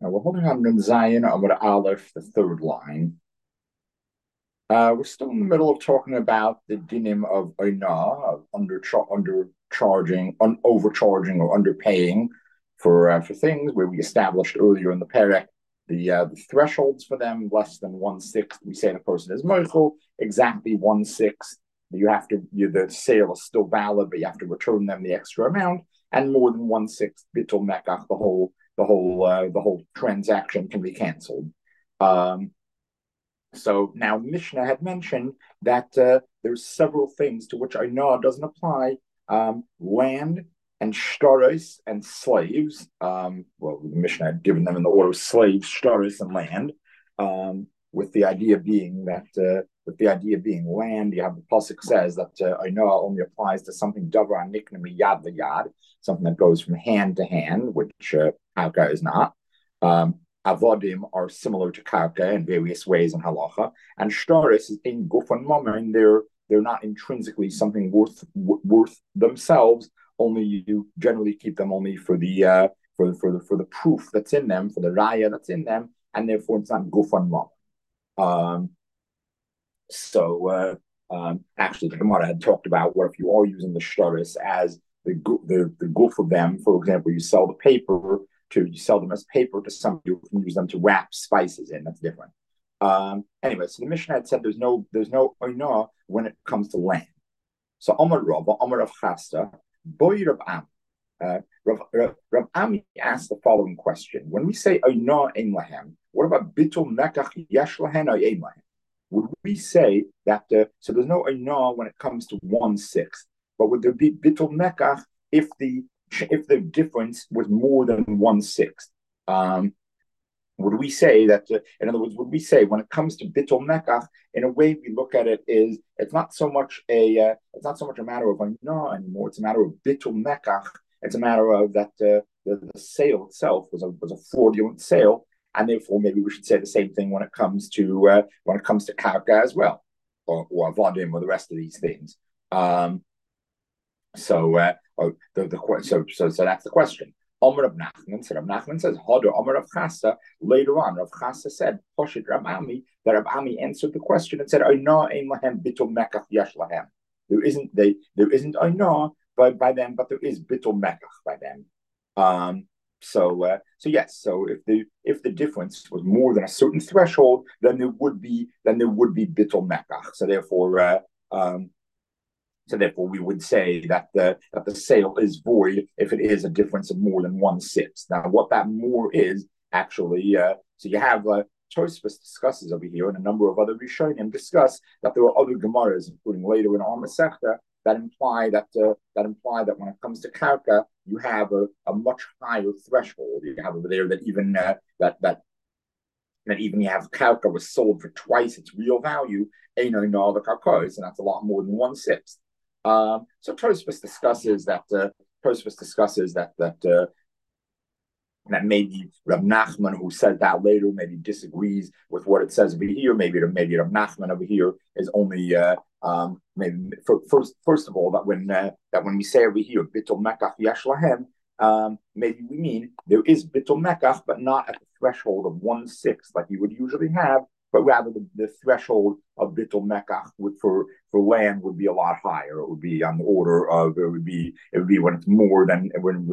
Now we're holding on Nun Zayin Amud Aleph, the third line. We're still in the middle of talking about the dinim of Oina, of undercharging, overcharging, or underpaying for things, where we established earlier in the Perek the thresholds for them, less than 1/6. We say the person is mochel, exactly 1/6. The sale is still valid, but you have to return them the extra amount, and more than 1/6 bittul mekach, the whole transaction can be canceled. So now Mishnah had mentioned that there's several things to which Ainah doesn't apply: land and shtaris and slaves. Well, the Mishnah had given them in the order of slaves, shtaris, and land. With the idea being land, you have the pasuk says that Ainah only applies to something davar nikna yad yad, something that goes from hand to hand, which karka is not. Avodim are similar to karka in various ways in halacha, and shtaris is in gufan moment. They're not intrinsically something worth themselves. Only you generally keep them only for the proof that's in them, for the raya that's in them, and therefore it's not gufan moment. Actually, the Gemara had talked about what if you are using the shtaris as the goof of them. For example, you sell them as paper to somebody who can use them to wrap spices in. That's different. Anyway, so the Mishnah had said there's no oinah when it comes to land. So Amar Rav, Amar Rav Chasta, Boy Rav Am. Rav Ami asked the following question: when we say oinah ein lahem, what about bitul mekach yesh lahen or ein lahem? Would we say that so there's no oinah when it comes to 1/6, but would there be bitul mekach if the difference was more than 1/6? Would we say that, in other words, would we say when it comes to bittul mekach, in a way we look at it is it's not so much a matter of no anymore. It's a matter of bittul mekach. It's a matter of that the sale itself was a fraudulent sale, and therefore maybe we should say the same thing when it comes to karka as well, or avodim, or the rest of these things. So that's the question. Omer of Nachman, so Rav Nachman says, Hoder Omer of Chassa. Later on, Rav Chassa said, Poshit Rav Ami, that Rav Ami answered the question and said, Oinah ein lahem bitul mekach yesh lahem. There isn't Oinah by them, but there is bitul mekach by them. So yes. So if the difference was more than a certain threshold, then there would be bitul mekach. So therefore, we would say that the sale is void if it is a difference of more than 1/6. Now, what that more is actually, so you have Tosfos discusses over here, and a number of other Rishonim discuss that there are other Gemaras, including later in our Masechta, that imply that when it comes to karka, you have a much higher threshold. You have over there that even even you have karka was sold for twice its real value, no the karkos, and that's a lot more than 1/6. So Tosfos discusses that that maybe Rav Nachman, who said that later, maybe disagrees with what it says over here. Maybe Rav Nachman over here is only maybe first of all that when we say over here bitul mekach yesh lahem, maybe we mean there is bitul mekach, but not at the threshold of 1/6 like you would usually have, but rather the threshold of bitul mekach for land would be a lot higher. It would be on the order of it would be when it's more than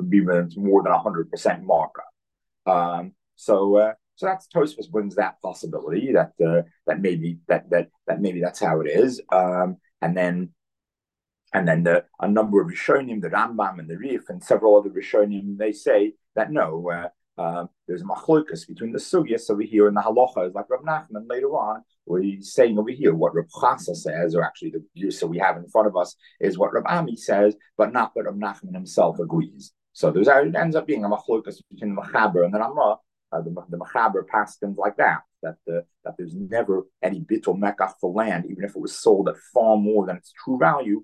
100% markup. So that's Tosfos brings that possibility that maybe that's how it is. And then a number of Rishonim, the Rambam and the Rif, and several other Rishonim, they say that no. There's a machlokas between the sugyas over here and the halacha, like Rav Nachman later on, where he's saying over here what Rav Chassa says, or actually the use we have in front of us is what Rav Ami says, but not that Rav Nachman himself agrees. So it ends up being a machlokas between the Machaber and the Ramah. The Machaber paskins like that there's never any bitul mekach for land, even if it was sold at far more than its true value.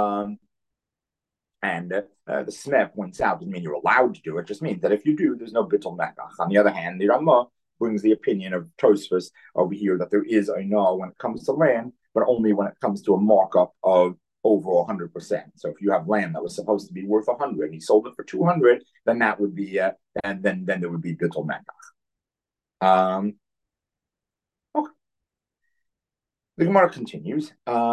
And the Smeh points out doesn't mean you're allowed to do it. It just means that if you do, there's no bitul mekach. On the other hand, the Ramah brings the opinion of Tosfos over here that there is oinah when it comes to land, but only when it comes to a markup of over 100%. So if you have land that was supposed to be worth 100 and he sold it for 200, then that would be and then there would be bitul mekach. Um, okay. The Gemara continues.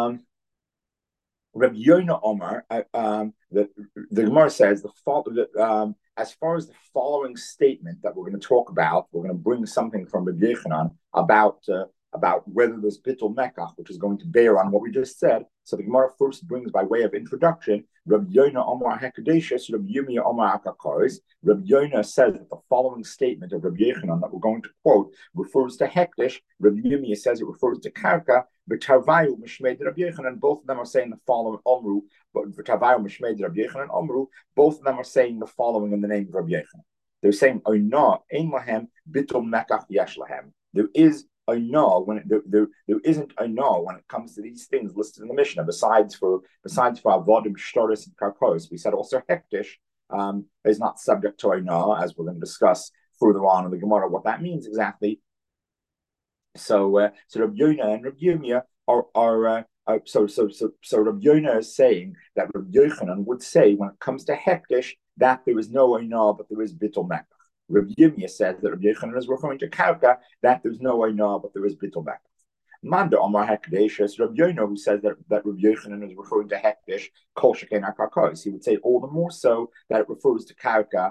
Rabbi Yonah Omar, the Gemara says as far as the following statement that we're going to talk about, we're going to bring something from Rabbi Yechanan about whether there's bittul mekach, which is going to bear on what we just said. So the Gemara first brings, by way of introduction, Rabbi Yonah Omar Hekadeshus, Rabbi Yirmiyah Omar Akakois. Rabbi Yonah says that the following statement of Rabbi Yechanan that we're going to quote refers to Hekdesh. Rabbi Yirmiyah says it refers to Karka. But Tarvayu Mishmei Rabbi Yechanan, both of them are saying the following Omru. But Tarvayu Mishmei Rabbi Yechanan Omru, both of them are saying the following in the name of Rabbi Yechanan. They're saying Oina Ein Lahem Bitul Mekach Yesh Lahem. There is a no when there isn't a no when it comes to these things listed in the Mishnah. Besides for avodim, shtoris, and karkos, we said also hektish is not subject to a no, as we're going to discuss further on in the Gemara what that means exactly. So Rabbi Yonah and Rabbi Yirmiyah are so Rabbi Yonah is saying that Rabbi Yochanan would say when it comes to hektish that there is no oina but there is bittul mekach. Rabbi Yirmiyah says that Rabbi Yochanan is referring to karka, that there's no oina but there is bittul mekach. Manda Omar Hekdesh, Rabbi Yonah, who says that Rabbi Yochanan is referring to hektish kol sheken karkos. He would say all the more so that it refers to karka.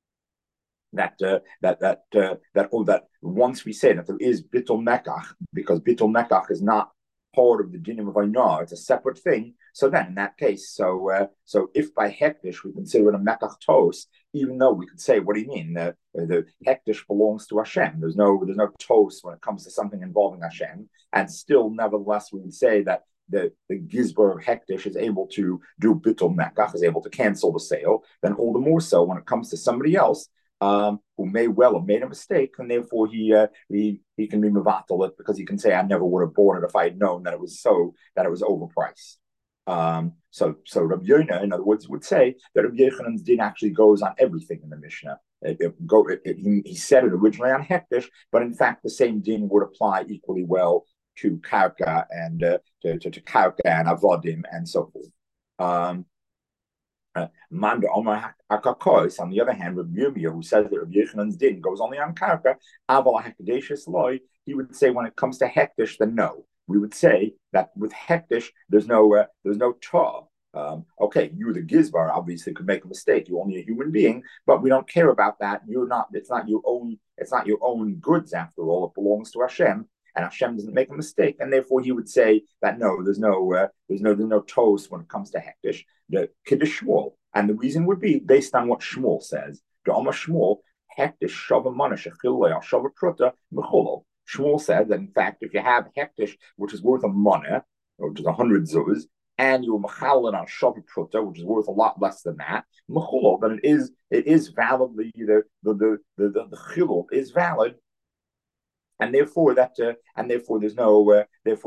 That once we say that there is bittul mekach, because bittul mekach is not part of the dinim of Ainah, it's a separate thing. So then, in that case, so if by hektish we consider it a mekach tos, even though we could say, what do you mean? The hektish belongs to Hashem. There's no tos when it comes to something involving Hashem, and still, nevertheless, we would say that the gizbar of hektish is able to do bittul mekach, is able to cancel the sale. Then all the more so when it comes to somebody else. Who may well have made a mistake, and therefore he can be mevatel it because he can say, I never would have bought it if I had known that it was overpriced. So Rabbi Yonah, in other words, would say that Rabbi Yechanan's din actually goes on everything in the Mishnah. He said it originally on hektish, but in fact the same din would apply equally well to karka and to karka and avodim and so forth. Manda Omar Hakakos, on the other hand, Rabbi Yirmiyah, who says that Rabbi Yechanan's din goes only on karka, aval hekadeshus loy, he would say when it comes to hektish, then no. We would say that with hektish, there's no tar. Okay, you, the gizbar, obviously could make a mistake. You're only a human being, but we don't care about that. You're not. It's not your own. It's not your own goods after all. It belongs to Hashem, and Hashem doesn't make a mistake. And therefore, he would say that no, there's no toast when it comes to hektish. The kiddush Shmuel, and the reason would be based on what Shmuel says. The Omar Shmuel hektish shava manish achilei shava pruta mecholo. Shmuel said that in fact, if you have hektish, which is worth a money, which is 100 zuz, and you're mechalin on shava pruta, which is worth a lot less than that, mecholo, then it is validly the chilul is valid, and therefore there's no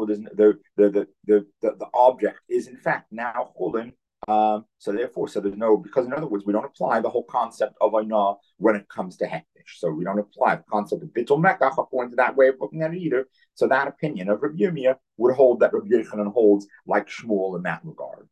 the object is in fact now chulin. So there's no, because in other words, we don't apply the whole concept of Ainah when it comes to hektish. So we don't apply the concept of bittul mekach according to that way of looking at it either. So that opinion of Rabbi Yirmiyah would hold that Rabbi Yochanan holds like Shmuel in that regard.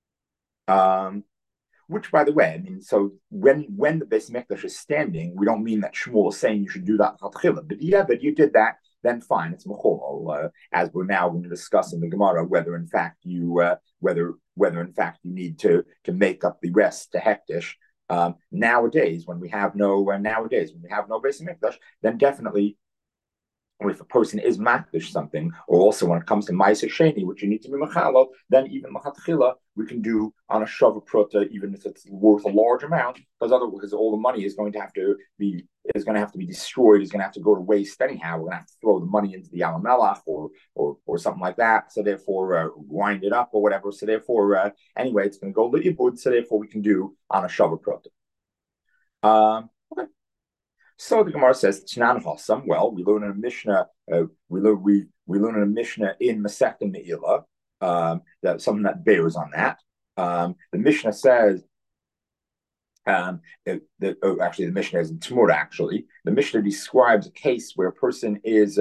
Which, by the way, I mean, so when the Beis Mikdash is standing, we don't mean that Shmuel is saying you should do that chatchila. But yeah, but you did that, then fine, it's mechol. As we're now going to discuss in the Gemara, whether in fact you need to make up the rest to hektish. Nowadays, when we have no Beis Mikdash, then definitely, if a person is makdish something, or also when it comes to Ma'aser Sheni, which you need to be mechalal, then even Machatchila we can do on a shava prota, even if it's worth a large amount, because all the money is going to have to be destroyed, is going to have to go to waste anyhow. We're going to have to throw the money into the Alamelach or something like that. So therefore, wind it up or whatever. So therefore, anyway, it's going to go to Ibud. So therefore, we can do on a shava prota. Okay. So the Gemara says, Tnan Hossam. Well, we learn in a Mishnah. We learn in a Mishnah in Masechta Me'ilah. That something that bears on that. The Mishnah says, actually, the Mishnah is in Tmura. Actually, the Mishnah describes a case where a person is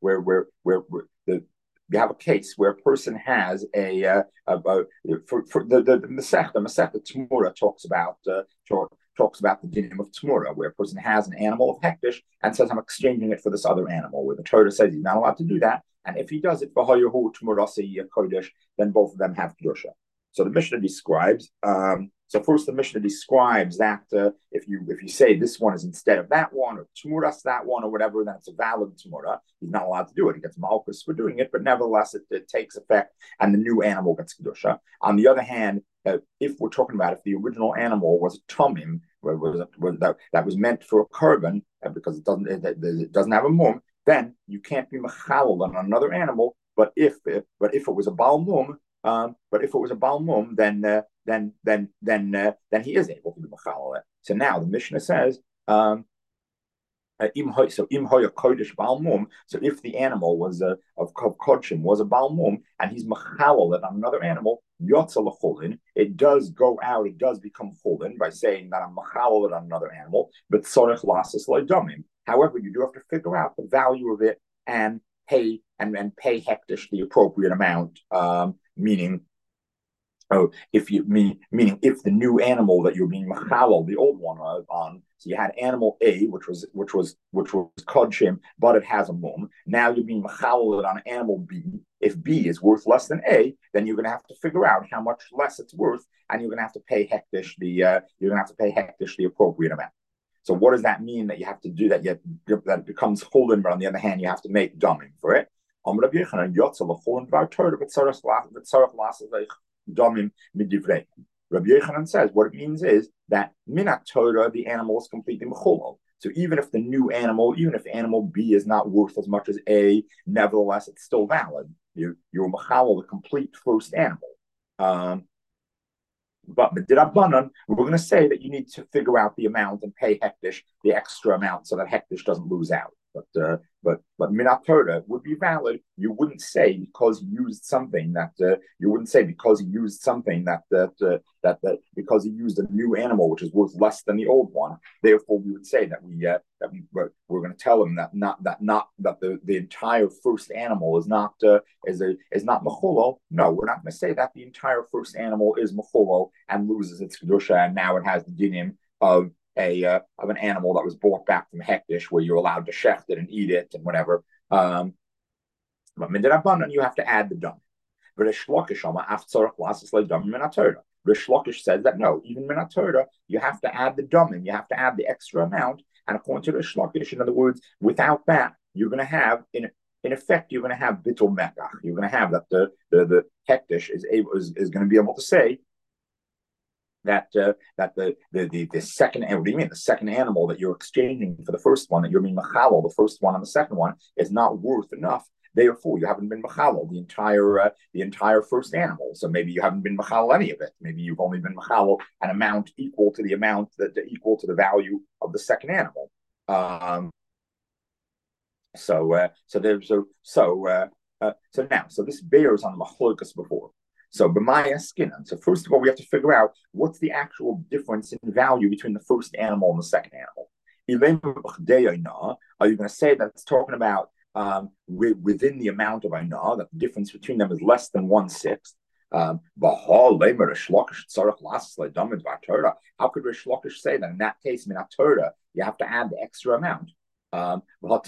you have a case where a person has for the Masechta Tmura talks about talks about the dinim of Tmura, where a person has an animal of hektish and says, I'm exchanging it for this other animal, where the Torah says he's not allowed to do that. And if he does it for Hayahu Tmurasi Kodesh, then both of them have Kedusha. So the Mishnah describes, so first the Mishnah describes that if you say this one is instead of that one, or Tmuras that one, or whatever, then it's a valid Tmura. He's not allowed to do it. He gets Malchus for doing it, but nevertheless it takes effect and the new animal gets Kedusha. On the other hand, if we're talking about if the original animal was a Tumim, that was meant for a korban, because it doesn't have a mum, then you can't be Mechalal on another animal. But if it was a Baal Mum, then he is able to be mechalal it. So now the Mishnah says, so if the animal was of kodshim was a balmum and he's mechalal it on another animal, yotza it does go out, it does become chulin by saying that I'm mechalal it on another animal, but tzorich lasas loydamim. However, you do have to figure out the value of it and pay hektish the appropriate amount. Meaning if the new animal that you're being machalal the old one on, so you had animal A, which was kodshim, but it has a mum. Now you're being machalal it on animal B. If B is worth less than A, then you're going to have to figure out how much less it's worth, and you're going to have to pay hektish the appropriate amount. So what does that mean that you have to do that? That it becomes chulin, but on the other hand, you have to make duming for it. Rabbi Yochanan says what it means is that minat Torah, the animal is completely mechulal. So even if the new animal, even if animal B is not worth as much as A, nevertheless it's still valid. You're mechalal the complete first animal. But B'dirabanan, we're going to say that you need to figure out the amount and pay hektish the extra amount so that hektish doesn't lose out. But minat Torah would be valid. You wouldn't say because he used something that because he used a new animal which is worth less than the old one. Therefore, we would say that we're going to tell him that the entire first animal is not mechulal. No, we're not going to say that the entire first animal is mechulal and loses its kedusha, and now it has the dinim of an animal that was brought back from hektish, where you're allowed to shecht it and eat it and whatever. But midrabanan, you have to add the dam. Rish Lakish says that no, even minat Torah, you have to add the damim, you have to add the extra amount. And according to Rish Lakish, in other words, without that, you're going to have in effect, you're going to have bittul mekach. You're going to have that the hektish is going to be able to say that the second, what do you mean? The second animal that you're exchanging for the first one, that you're being mechalal, the first one and the second one, is not worth enough. Therefore, you haven't been mechalal the entire first animal. So maybe you haven't been mechalal any of it. Maybe you've only been mechalal an amount equal to the value of the second animal. So this bears on machlokas before. So b'maya skinan. So first of all, we have to figure out what's the actual difference in value between the first animal and the second animal. Are you going to say that it's talking about within the amount of ainah, that the difference between them is less than 1/6? How could Rish Lakish say that in that case, minat Torah, you have to add the extra amount? Didn't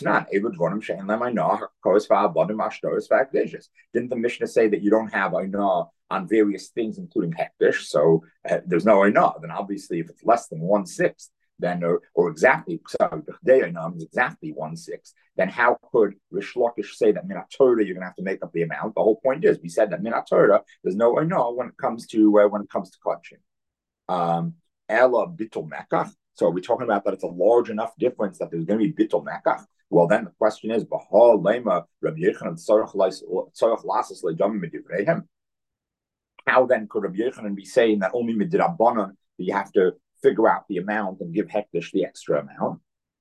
the Mishnah say that you don't have ainah on various things, including hektish? So there's no ainah. Then obviously, if it's less than 1/6, then or exactly exactly 1/6, then how could Rish Lakish say that minat Torah you're going to have to make up the amount? The whole point is we said that minat Torah there's no ainah when it comes to kodshim. Ella bittul mekach. So are we talking about that it's a large enough difference that there's going to be bittul mekach? Well, then the question is, Bahal lema Rabbi Yochanan tzarich lasas le'damim midivreihem. How then could Rabbi Yochanan be saying that only midrabanan that you have to figure out the amount and give hektish the extra amount?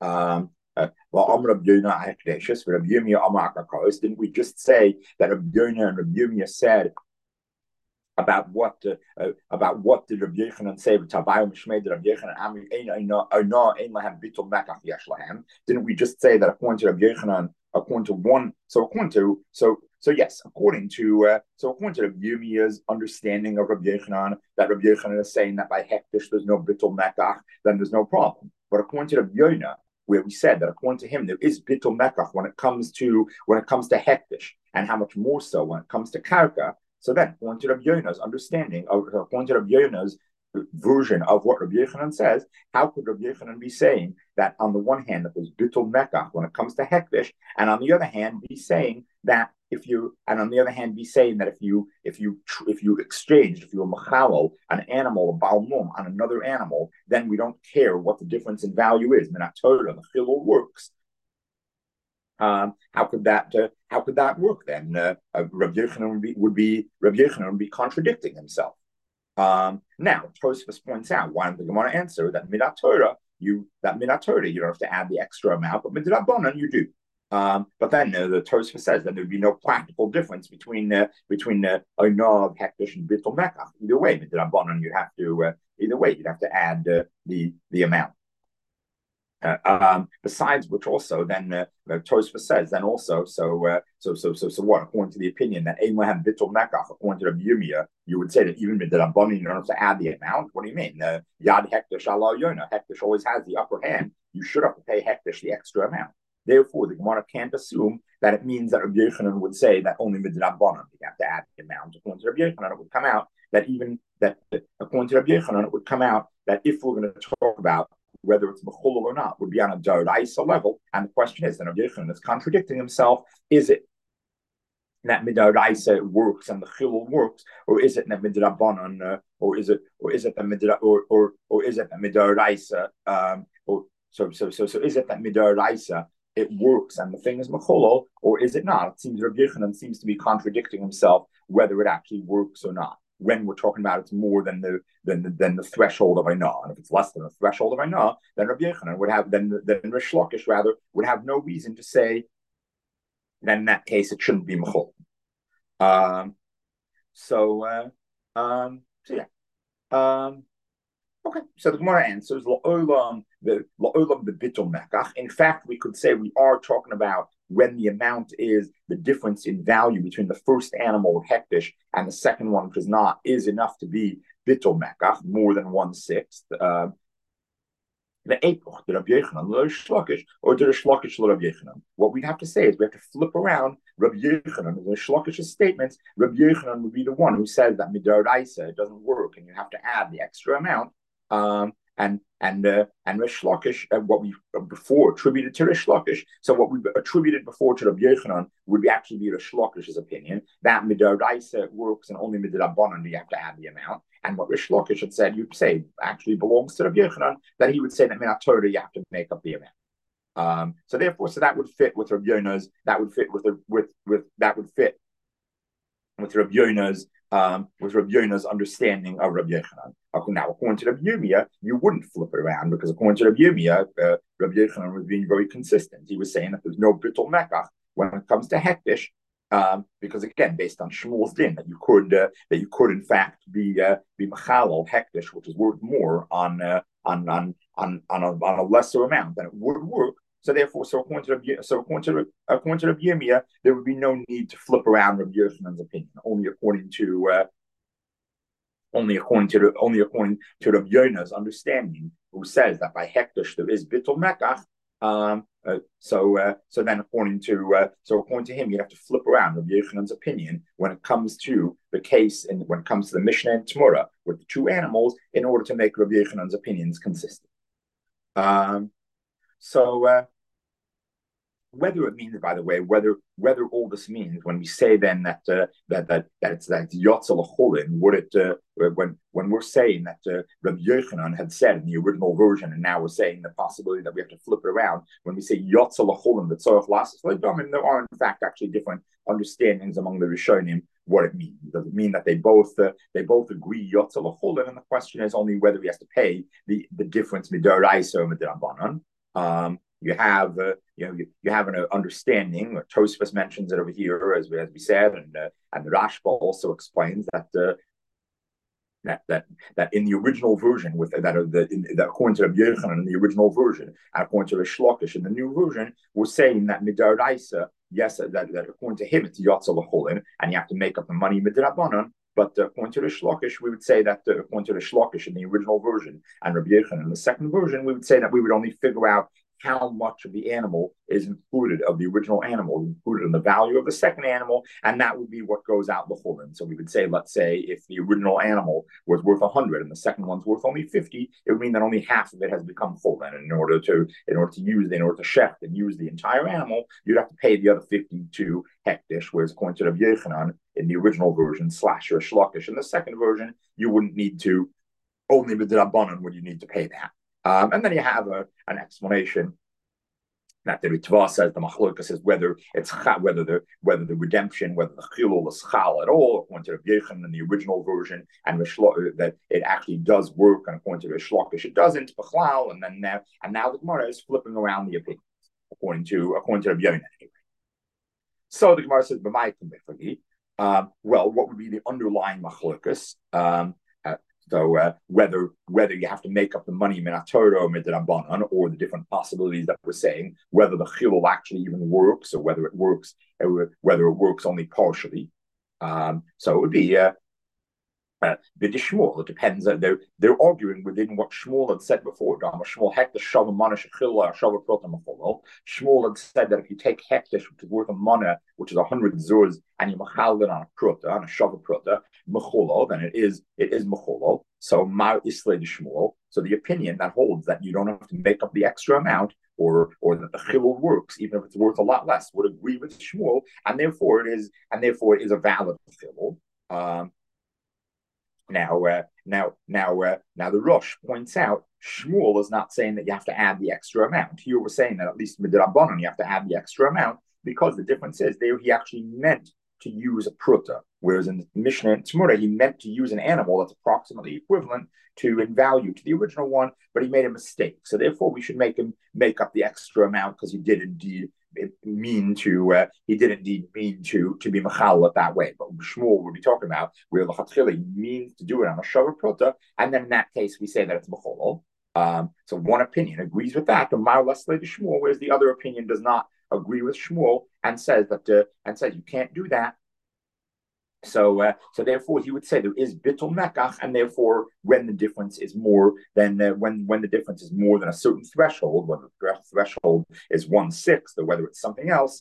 Didn't we just say that Rabbi Yonah and Rabbi Yirmiyah said about what did Rabbi Yochanan say? Didn't we just say that according to Rabbi Yochanan, according to one. So according to so yes, according to Rabbi Yirmiyah's understanding of Rabbi Yochanan, that Rabbi Yochanan is saying that by hektish there's no bittul mekach, then there's no problem. But according to Rabbi Yonah, where we said that according to him there is bittul mekach when it comes to hektish, and how much more so when it comes to karka. So then, according to Rabbi Yonah's understanding of, according to Rabbi Yonah's version of what Rabbi Yochanan says, how could Rabbi Yochanan be saying that on the one hand that there's bittul mekach when it comes to hektish, and on the other hand be saying that if you exchanged, if you machalo an animal, a balmum, on another animal, then we don't care what the difference in value is. Minat Torah, the chilul works. How could that work then? Rabbi Yochanan would be contradicting himself. Now, Tosfos points out, why don't the Gemara answer that Minat Torah, you don't have to add the extra amount, but Midrabanan you do. But then the Tosfos says that there'd be no practical difference between Oinav, Hektish, and Bittul Mekach. Either way, Midrabanan you'd have to add the amount. Besides which, also then Tosfos says then also so what, according to the opinion that Ein Lahem Bittul Mekach, according to Rabbi Yirmiyah, you would say that even with the Rabbanim you don't have to add the amount. What do you mean? Yad Hektish ala Yonah, Hektish always has the upper hand. You should have to pay Hektish the extra amount. Therefore, the Gemara can't assume that it means that Rabbi Yochanan would say that only with the Rabbanim you have to add the amount. According to Rabbi Yochanan, it would come out that if we're going to talk about whether it's mechulal or not, would be on a d'oraisa level. And the question is, then Rabbi Yochanan is contradicting himself. Is it that midoraisa works and the chilul works, or is it that midrabanan, or is it that midoraisa, so is it that midoraisa it works and the thing is mechulal, or is it not? It seems Rabbi Yochanan seems to be contradicting himself whether it actually works or not. When we're talking about it's more than the threshold of Ainah, and if it's less than the threshold of Ainah, then Rabbi Yochanan would have then Rish Lakish rather would have no reason to say. Then in that case it shouldn't be mechol. So yeah. Okay, so the Gemara answers la'olam the bittul mekach. In fact, we could say we are talking about when the amount is the difference in value between the first animal of hektish and the second one, which is not, is enough to be bittul mekach, more than 1/6. The epoch, the Rabbi Yochanan, the Rish Lakish, or the Rish Lakish, the Rabbi Yochanan. What we'd have to say is we have to flip around Rabbi Yochanan, the Rish Lakish's statements. Rabbi Yochanan would be the one who says that midoraisa it doesn't work, and you have to add the extra amount. And Rish Lakish, what we before attributed to Rish Lakish. So what we attributed before to Rabbi Yochanan would actually be Rish Lakish's opinion that midoraisa works and only midrabanan you have to add the amount. And what Rish Lakish had said, you'd say actually belongs to Rabbi Yochanan, that he would say that Minat Torah you have to make up the amount. So therefore, that would fit with Rabbi Yonah's. That would fit with Rabbi Yonah's understanding of Rabbi Yochanan. Now, according to Rabbi Yirmiyah, you wouldn't flip it around, because according to Rabbi Yirmiyah, Rabbi Yochanan was being very consistent. He was saying that there's no bittul mekach when it comes to hektish, because again, based on Shmuel's din, that you could in fact be machalal hektish, which is worth more on a lesser amount than it would work. So therefore, according to Rabbi Yirmiyah, there would be no need to flip around Rabbi Yochanan's opinion. Only according to Rabbi Yonah's understanding, who says that by hektish there is bittul mekach. So then according to him, you have to flip around Rabbi Yochanan's opinion when it comes to the case and when it comes to the Mishnah and Tamura with the two animals, in order to make Rabbi Yochanan's opinions consistent. Whether it means, by the way, whether all this means when we say then that it's yotza l'cholin, would it when we're saying that Rabbi Yochanan had said in the original version, and now we're saying the possibility that we have to flip it around when we say yotza l'cholin, the tzorach lasses l'damim, there are in fact actually different understandings among the Rishonim what it means. Does it mean that they both agree yotza l'cholin, and the question is only whether he has to pay the difference midoraisa or midrabanan. You have an understanding. Tosfos mentions it over here, as we said, and the Rashba also explains that that in the original version with that according to Rabbi Yochanan in the original version and according to Rish Lakish in the new version was saying that midaraisa, yes, that according to him it's yotza l'cholin and you have to make up the money midrabanan. But according to Rish Lakish, we would say that according to Rish Lakish in the original version and Rabbi Yochanan in the second version, we would say that we would only figure out how much of the animal is included, of the original animal, included in the value of the second animal, and that would be what goes out the chulin. So we would say, let's say, if the original animal was worth 100 and the second one's worth only 50, it would mean that only half of it has become chulin. And in order to shecht and use the entire animal, you'd have to pay the other 50 to hektish, whereas according to Rav Yochanan in the original version slash Rish Lakish in the second version, you wouldn't need to, only with the rabbanon would you need to pay that. And then you have an explanation that the Ritva says the machlokas is whether the redemption, whether the chilul is chal at all, according to Rav Yochanan in the original version, and that it actually does work, and according to Rish Lakish it doesn't. B'chlal, and now the Gemara is flipping around the opinions according to Rav Yochanan. So the Gemara says, well, what would be the underlying machlokas? Whether you have to make up the money minatora or midrabanan, or the different possibilities that we're saying, whether the chilul actually even works, or whether it works only partially. So it would be B'di Shmuel. It depends. They're arguing within what Shmuel had said before. Shmuel had said that if you take hektish, which is worth a mana, which is 100 zuz, and you machal it on a pruta, on a shava pruta, mecholo, then it is mecholo. So mar islay the Shmuel. So the opinion that holds that you don't have to make up the extra amount, or that the chilul works even if it's worth a lot less, would agree with Shmuel, and therefore it is a valid chilul. Now the Rosh points out Shmuel is not saying that you have to add the extra amount. Here we're saying that at least midrabanan you have to add the extra amount, because the difference is there he actually meant to use a pruta, whereas in the Mishnah and Tzmura he meant to use an animal that's approximately equivalent to in value to the original one, but he made a mistake. So therefore we should make him make up the extra amount, because he did indeed mean to be mechalat that way. But Shmuel will be talking about where the means to do it on a shava prota, and then in that case we say that it's mecholol. So one opinion agrees with that, the Mar Leslie to Shmuel, whereas the other opinion does not agree with Shmuel and says you can't do that. So therefore, he would say there is bittul mekach, and therefore, when the difference is more than when the difference is more than a certain threshold, whether the threshold is 1/6 or whether it's something else,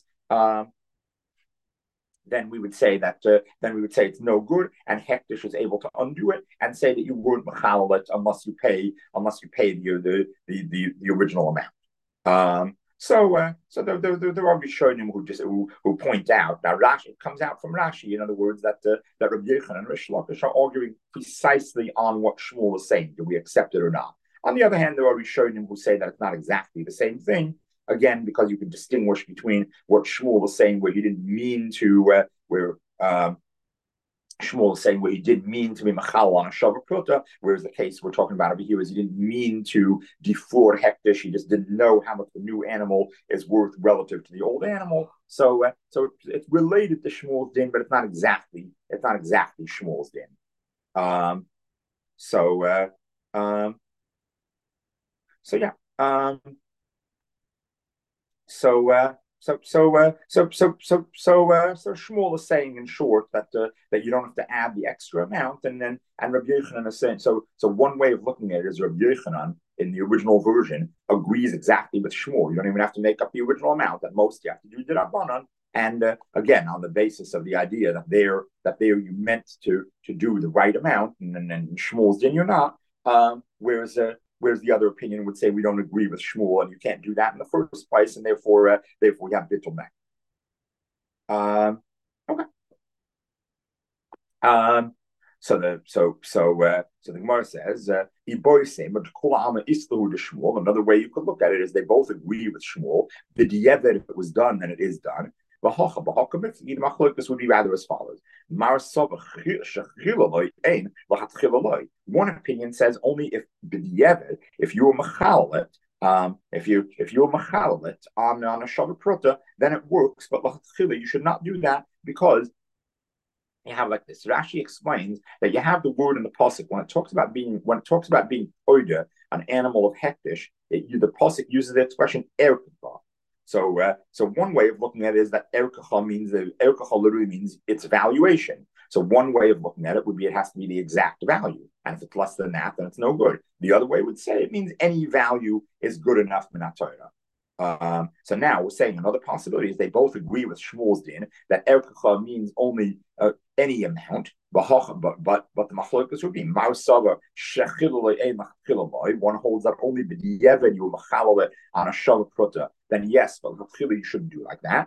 then we would say it's no good, and Hektish is able to undo it and say that you weren't mechalal it unless you pay the original amount. So there are Rishonim who point out. Now Rashi, it comes out from Rashi, in other words, that Rabbi Yochanan and Rish Lakish are arguing precisely on what Shmuel is saying. Do we accept it or not? On the other hand, there are Rishonim who say that it's not exactly the same thing. Again, because you can distinguish between what Shmuel was saying, where he didn't mean to, Shmuel is saying where he did mean to be machal on a shava prota, whereas the case we're talking about over here is he didn't mean to defraud hektish. He just didn't know how much the new animal is worth relative to the old animal. So it's related to Shmuel's din, but it's not exactly Shmuel's din. So Shmuel is saying in short that you don't have to add the extra amount, and Rabbi Yochanan is saying so one way of looking at it is Rabbi Yochanan in the original version agrees exactly with Shmuel. You don't even have to make up the original amount. At most, you have to do the Rabbanan, and again on the basis of the idea that there you meant to do the right amount, and then Shmuel's din you're not. Whereas the other opinion would say we don't agree with Shmuel and you can't do that in the first place, and therefore we have bittul mek. Okay. So the Gemara says another way you could look at it is they both agree with Shmuel. The dieved, if it was done, then it is done. This would be rather as follows. One opinion says only if you're machalit, if you're machalit on a shava prota, then it works. But you should not do that because You have like this. Rashi explains that you have the word in the pasuk when it talks about being oida, an animal of hektish. The pasuk uses the expression erkach. So one way of looking at it is that erkach literally means its valuation. So one way of looking at it would be it has to be the exact value, and if it's less than that, then it's no good. The other way would say it means any value is good enough minat Torah. So now we're saying another possibility is they both agree with Shmuel's din that erkacha means only any amount, but the machlokas would be mausava shechilole e machiloloi. One holds that only b'diyeven you machalole on a shavah pruta. Then yes, but you shouldn't do like that.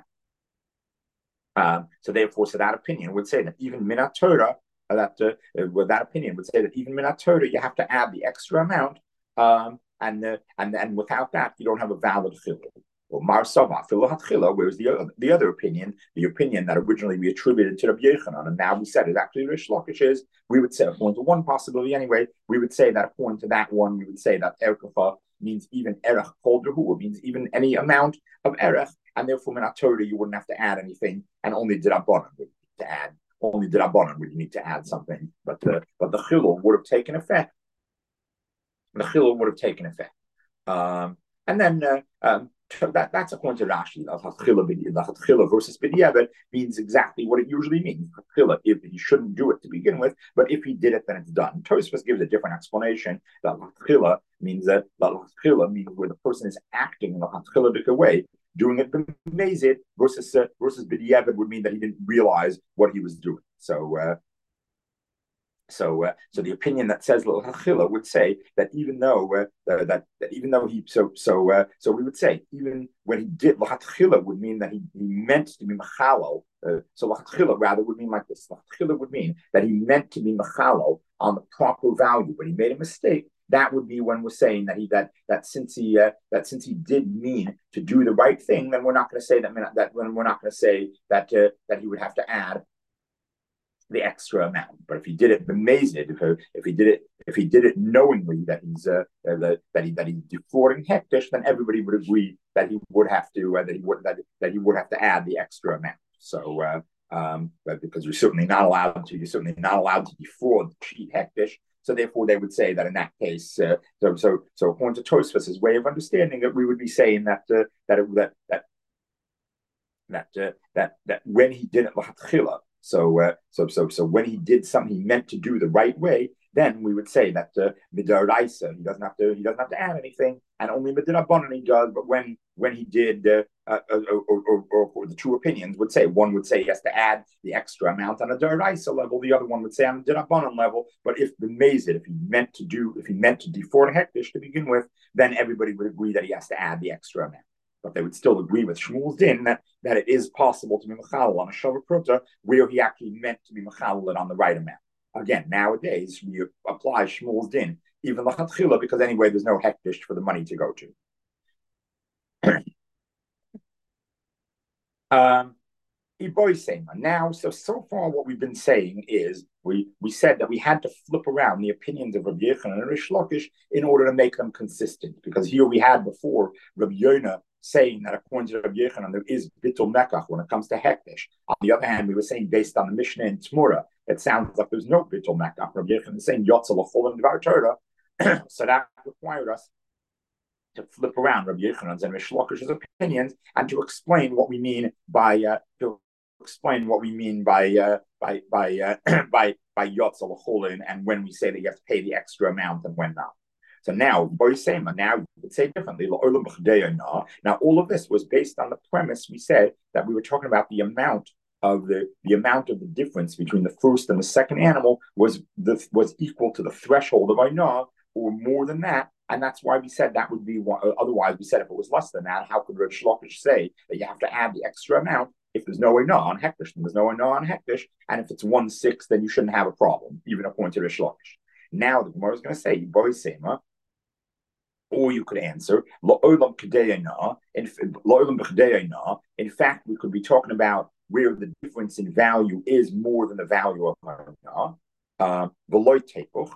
So therefore, that opinion would say that even minat Torah, that opinion would say that even minat Torah, you have to add the extra amount. And without that, you don't have a valid chilul. Well, Marsava chila, whereas the other opinion, the opinion that originally we attributed to Rabbi Yochanan, and now we said is actually Rish Lakish is, we would say according to one possibility anyway, we would say that according to that one, we would say that erkacha means even erech kolderhu, it means even any amount of erech, and therefore minat Torah you wouldn't have to add anything, and only dirabanan would need to add. Only dirabanan would you need to add something, but the chilul would have taken effect. The chilul would have taken effect. And then that's according to Rashi. Chila versus b'diavad means exactly what it usually means. Chila, if he shouldn't do it to begin with, but if he did it, then it's done. Tosfos gives a different explanation. That chila means where the person is acting in a chiladic way, doing it b'mezid versus b'diavad would mean that he didn't realize what he was doing. So the opinion that says l'chachila would say that even though he we would say even when he did l'chachila would mean that he meant to be machalo. So l'chachila rather would mean like this. L'chachila would mean that he meant to be machalo on the proper value, but he made a mistake. That would be when we're saying that since he did mean to do the right thing, then we're not going to say that we're not going to say that he would have to add the extra amount. But if he did it b'mezid, if he did it knowingly that he's defrauding hektish, then everybody would agree that he would have to add the extra amount. So because you're certainly not allowed to defraud, cheat hektish. So therefore, they would say that in that case, so according to Tosfos' way of understanding it, we would be saying that when he did it l'chatchila. So when he did something he meant to do the right way, then we would say that midaraisa he doesn't have to add anything, and only midirabanan he does. But when he did, or the two opinions would say, one would say he has to add the extra amount on a daraisa level, the other one would say on a dirabanan level. But if he meant to defraud hektish to begin with, then everybody would agree that he has to add the extra amount. But they would still agree with Shmuel's din that it is possible to be mechalel on a shavah pruta where he actually meant to be mechalel on the right amount. Again, nowadays we apply Shmuel's din even l'chatchila because anyway there's no hektish for the money to go to. Now, so far what we've been saying is we said that we had to flip around the opinions of Rabbi Yochanan and Rish Lakish in order to make them consistent. Because here we had before Rabbi Yonah saying that according to Rabbi Yochanan there is bittul mekach when it comes to hektish. On the other hand, we were saying based on the Mishnah and Tmura, it sounds like there's no bittul mekach. Rabbi Yochanan is saying yotza l'chol and dvar Torah, so that required us to flip around Rabbi Yochanan's and Rish Lakish's opinions and to explain what we mean by yotza l'cholin and when we say that you have to pay the extra amount and when not. So now, now you could say differently. Now, all of this was based on the premise we said that we were talking about the amount of the difference between the first and the second animal was equal to the threshold of Ainah, or more than that. And that's why we said that would be otherwise we said if it was less than that, how could Rish Lakish say that you have to add the extra amount if there's no Ainah on hektish, then there's no Ainah on hektish, and if it's 1/6, then you shouldn't have a problem, even according to Rish Lakish. Now the Gemara is going to say Boisema, or you could answer in fact, we could be talking about where the difference in value is more than the value of Ainah.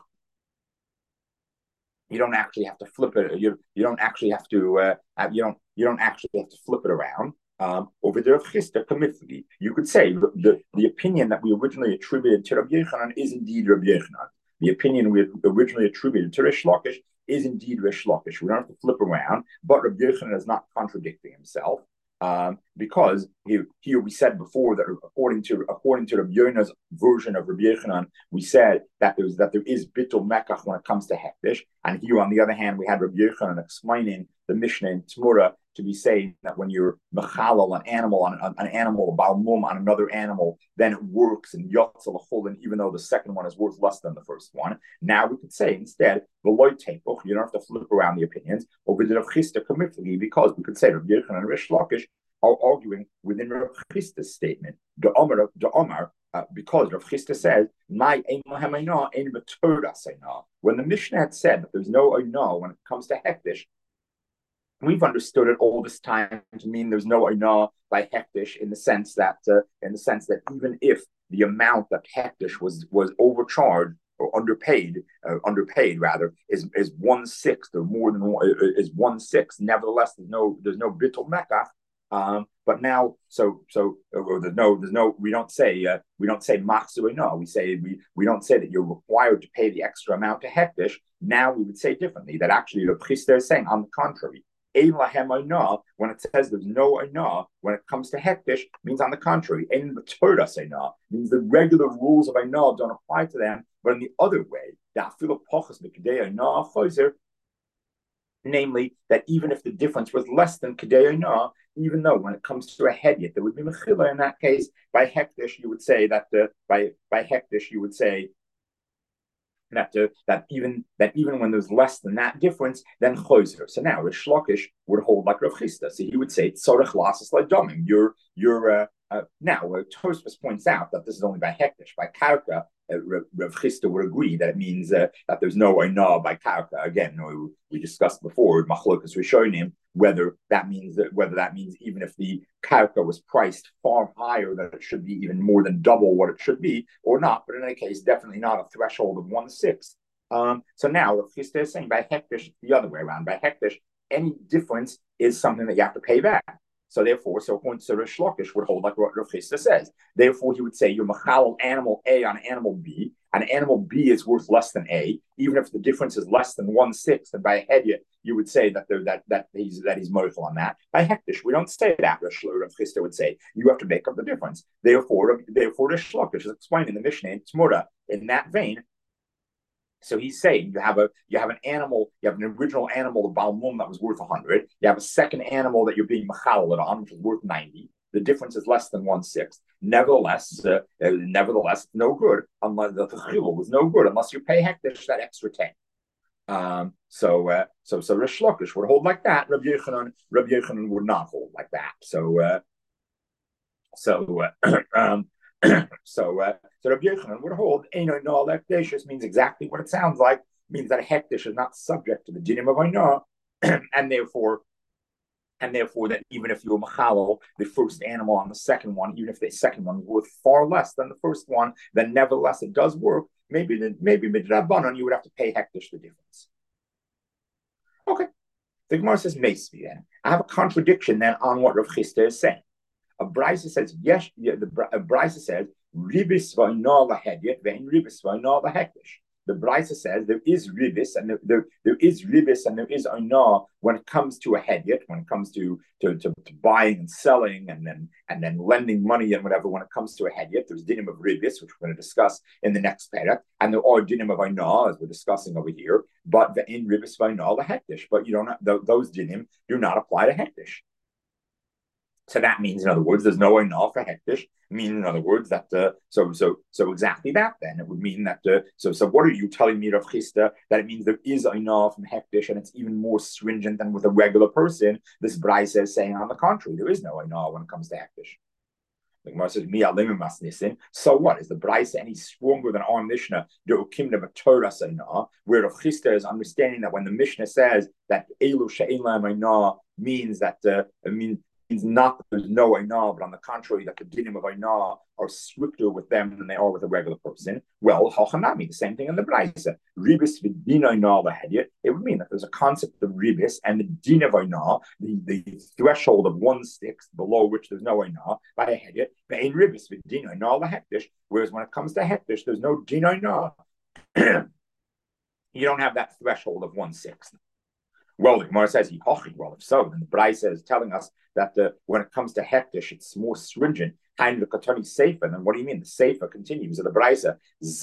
You don't actually have to flip it. You don't actually have to. You don't actually have to flip it around. Over there of Chisda Kamifli. You could say the opinion that we originally attributed to Rabbi Yochanan is indeed Rabbi Yochanan. The opinion we originally attributed to Rish Lakish is indeed Rish Lakish. We don't have to flip around, but Rabbi Yochanan is not contradicting himself. Because here we said before that according to Rabbi Yona's version of Rabbi Yochanan, we said that there is bitul mekach when it comes to hektish, and here on the other hand we had Rabbi Yochanan explaining the Mishnah in Tmura to be saying that when you're mechalal an animal on an animal, balmum on another animal, then it works and yotzal chulin, even though the second one is worth less than the first one. Now we could say instead v'loy tepuch. You don't have to flip around the opinions over the Rav Chisda committee, because we could say Rabbi Yochanan and Rish Lakish are arguing within Rav Chisda's statement. The Omar, because Rav Chisda says, "My ein lahem ein b'toras einah." When the Mishnah had said that there's no einah when it comes to hektish, we've understood it all this time to mean there's no einah by hektish in the sense that even if the amount that hektish was overcharged or underpaid rather is 1/6 or more than is 1/6. Nevertheless, there's no bittul mekach. But now, there's no. We don't say machzu no. We don't say that you're required to pay the extra amount to hektish. Now we would say differently, that actually the Chisda is saying on the contrary. Ein lahem einah, when it says there's no einah when it comes to hektish, means on the contrary. Ein b'toras einah means the regular rules of einah don't apply to them, but in the other way, namely that even if the difference was less than kedei einah, even though when it comes to a hedyot, there would be mechila in that case. By hektish, you would say that by hektish, you would say that even when there's less than that difference, then choser. So now Rish Lakish would hold like Rav Chisda. So he would say tzorech lasis l'domim. Now Tosfos points out that this is only by hektish. By karka, Rav Chisda would agree that it means that there's no einah by karka. Again, we discussed before machlokas rishonim whether that means even if the karka was priced far higher, that it should be even more than double what it should be, or not. But in any case, definitely not a threshold of 1/6. So now Rav Chisda is saying by hektish the other way around. By hektish, any difference is something that you have to pay back. So therefore, according to Rish Lakish would hold like what Rav Chisda says. Therefore, he would say you're machal animal A on animal B, and animal B is worth less than A, even if the difference is less than 1/6. And by a hedyot, you would say that he's moichel on that. By hektish, we don't say that. Rav Chisda would say you have to make up the difference. Therefore, Rish Lakish is explaining the Mishnah in Tmura in that vein. So he's saying you have an original animal, the balmum, that was worth 100. You have a second animal that you're being machal on, which is worth 90. The difference is less than 1/6. Nevertheless, it's no good unless the chilul was no good unless you pay hektish that extra 10. So Rish Lakish would hold like that. Rabbi Yochanan would not hold like that. So Rabbi Yochanan would hold Eino no hektish means exactly what it sounds like. It means that a hektish is not subject to the dinim of Einah, and therefore that even if you were machalo the first animal on the second one, even if the second one was worth far less than the first one, then nevertheless it does work. Maybe midrabanan you would have to pay hektish the difference. Okay, the Gemara says Meisvi. Then I have a contradiction then on what Rav Chisda is saying. A Brisa says yes. A Brisa says ribis v'einah lahedyot ve'in ribis v'einah lahektish. The Brisa says there is ribis and there is einah when it comes to a hedyot, when it comes to buying and selling and then lending money and whatever. When it comes to a hedyot, there's dinim of ribis, which we're going to discuss in the next parak, and there are dinim of einah as we're discussing over here. But the in ribis v'einah lahektish, but you don't those dinim do not apply to hektish. So that means, in other words, there's no einah for hektish. Meaning, in other words, that so exactly that. Then it would mean that so what are you telling me, Rav Chisda, that it means there is einah from hektish, and it's even more stringent than with a regular person? This Brisa is saying on the contrary, there is no einah when it comes to hektish. The Gemara says, "Mi alim masnisin." So what, is the Brisa any stronger than our Mishnah? The ukimna b'toras einah, where Rav Chisda is understanding that when the Mishnah says that elu she'ein lahem einah means that not that there's no Ainah, but on the contrary, that the dinim of Ainah are stricter with them than they are with a regular person. Well, Hachanami, the same thing in the Braisa. Ribis v'din Ainah lahedya. It would mean that there's a concept of ribis and the din of Ainah, the threshold of 1/6 below which there's no Ainah by a hedya. Ve'in ribis v'din Ainah lahektish. Whereas when it comes to hektish, there's no din Ainah. You don't have that threshold of 1/6. Well, the Gemara says, well, if so, then the Braisa is telling us that when it comes to hektish, it's more stringent. Kind of the Katani Sefer. And what do you mean? The Sefer continues of the Braisa.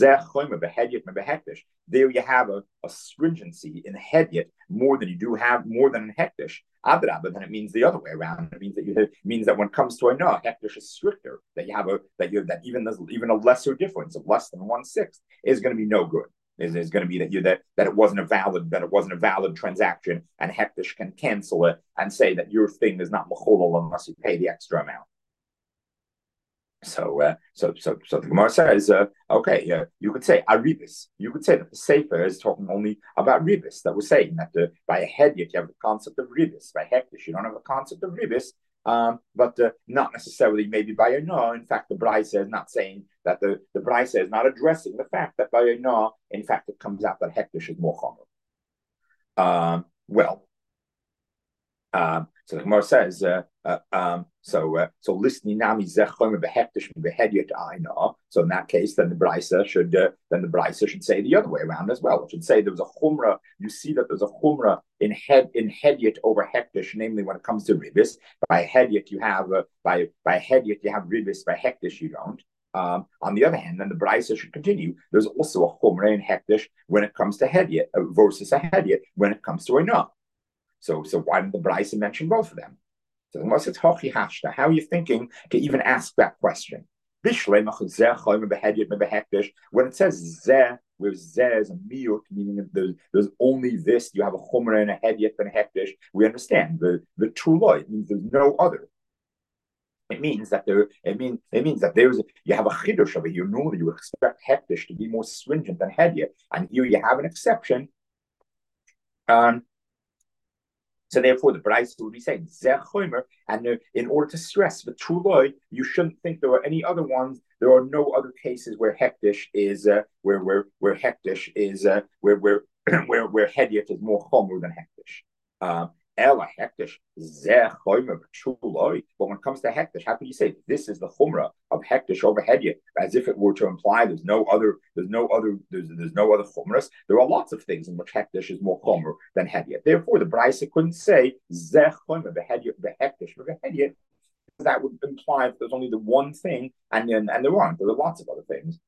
There you have a stringency in Hedyet more than in hektish. Adrabah, then it means the other way around. It means that when it comes to Ainah, hektish is stricter. That even a lesser difference of less than 1/6 is going to be no good. Is going to be that it wasn't a valid transaction, and hektish can cancel it and say that your thing is not mechulal unless you pay the extra amount. So the Gemara says, you could say aribis. You could say that the Sefer is talking only about ribis. That we're saying that by a hedyet you have the concept of ribis. By hektish you don't have the concept of ribis. But not necessarily maybe by a no. In fact, the Braisa is not saying that the Braisa is not addressing the fact that by a no, in fact, it comes out that hektish is more chomer. So the Gemara says, listening nami zechomer behektish behediyat aina. So in that case, then the Braisa should say the other way around as well. It should say there was a chumrah. You see that there's a chumrah in hediyat over hektish, namely when it comes to ribis. By hediyat you have by hediyat you have ribis. By hektish you don't. On the other hand, then the Braisa should continue. There's also a chumrah in hektish when it comes to hediyat versus a hediyat when it comes to aina. So why didn't the Braisa mention both of them? So the says, how are you thinking to even ask that question? When it says zeh, where zeh is a miyut, meaning there's only this, you have a chomer and a hedyet and a hektish, we understand the truloi, it means there's no other. It means that you have a chidush over here. Normally you expect hektish to be more stringent than hedyet, and here you have an exception. So therefore, the Braisa would be saying zeh chomer, and in order to stress the truloi, you shouldn't think there are any other ones. There are no other cases where hektish is where hektish is where hedyet is more chomer than hektish. Ela hektish zeh chomer truloi. But when it comes to hektish, how can you say this is the chumrah of hektish over hedyet, as if it were to imply there's no other chumras? There are lots of things in which hektish is more chomer than hedyet. Therefore, the Braisa couldn't say zeh chomer behektish behedyet. That would imply that there's only the one thing, and there aren't. There are lots of other things.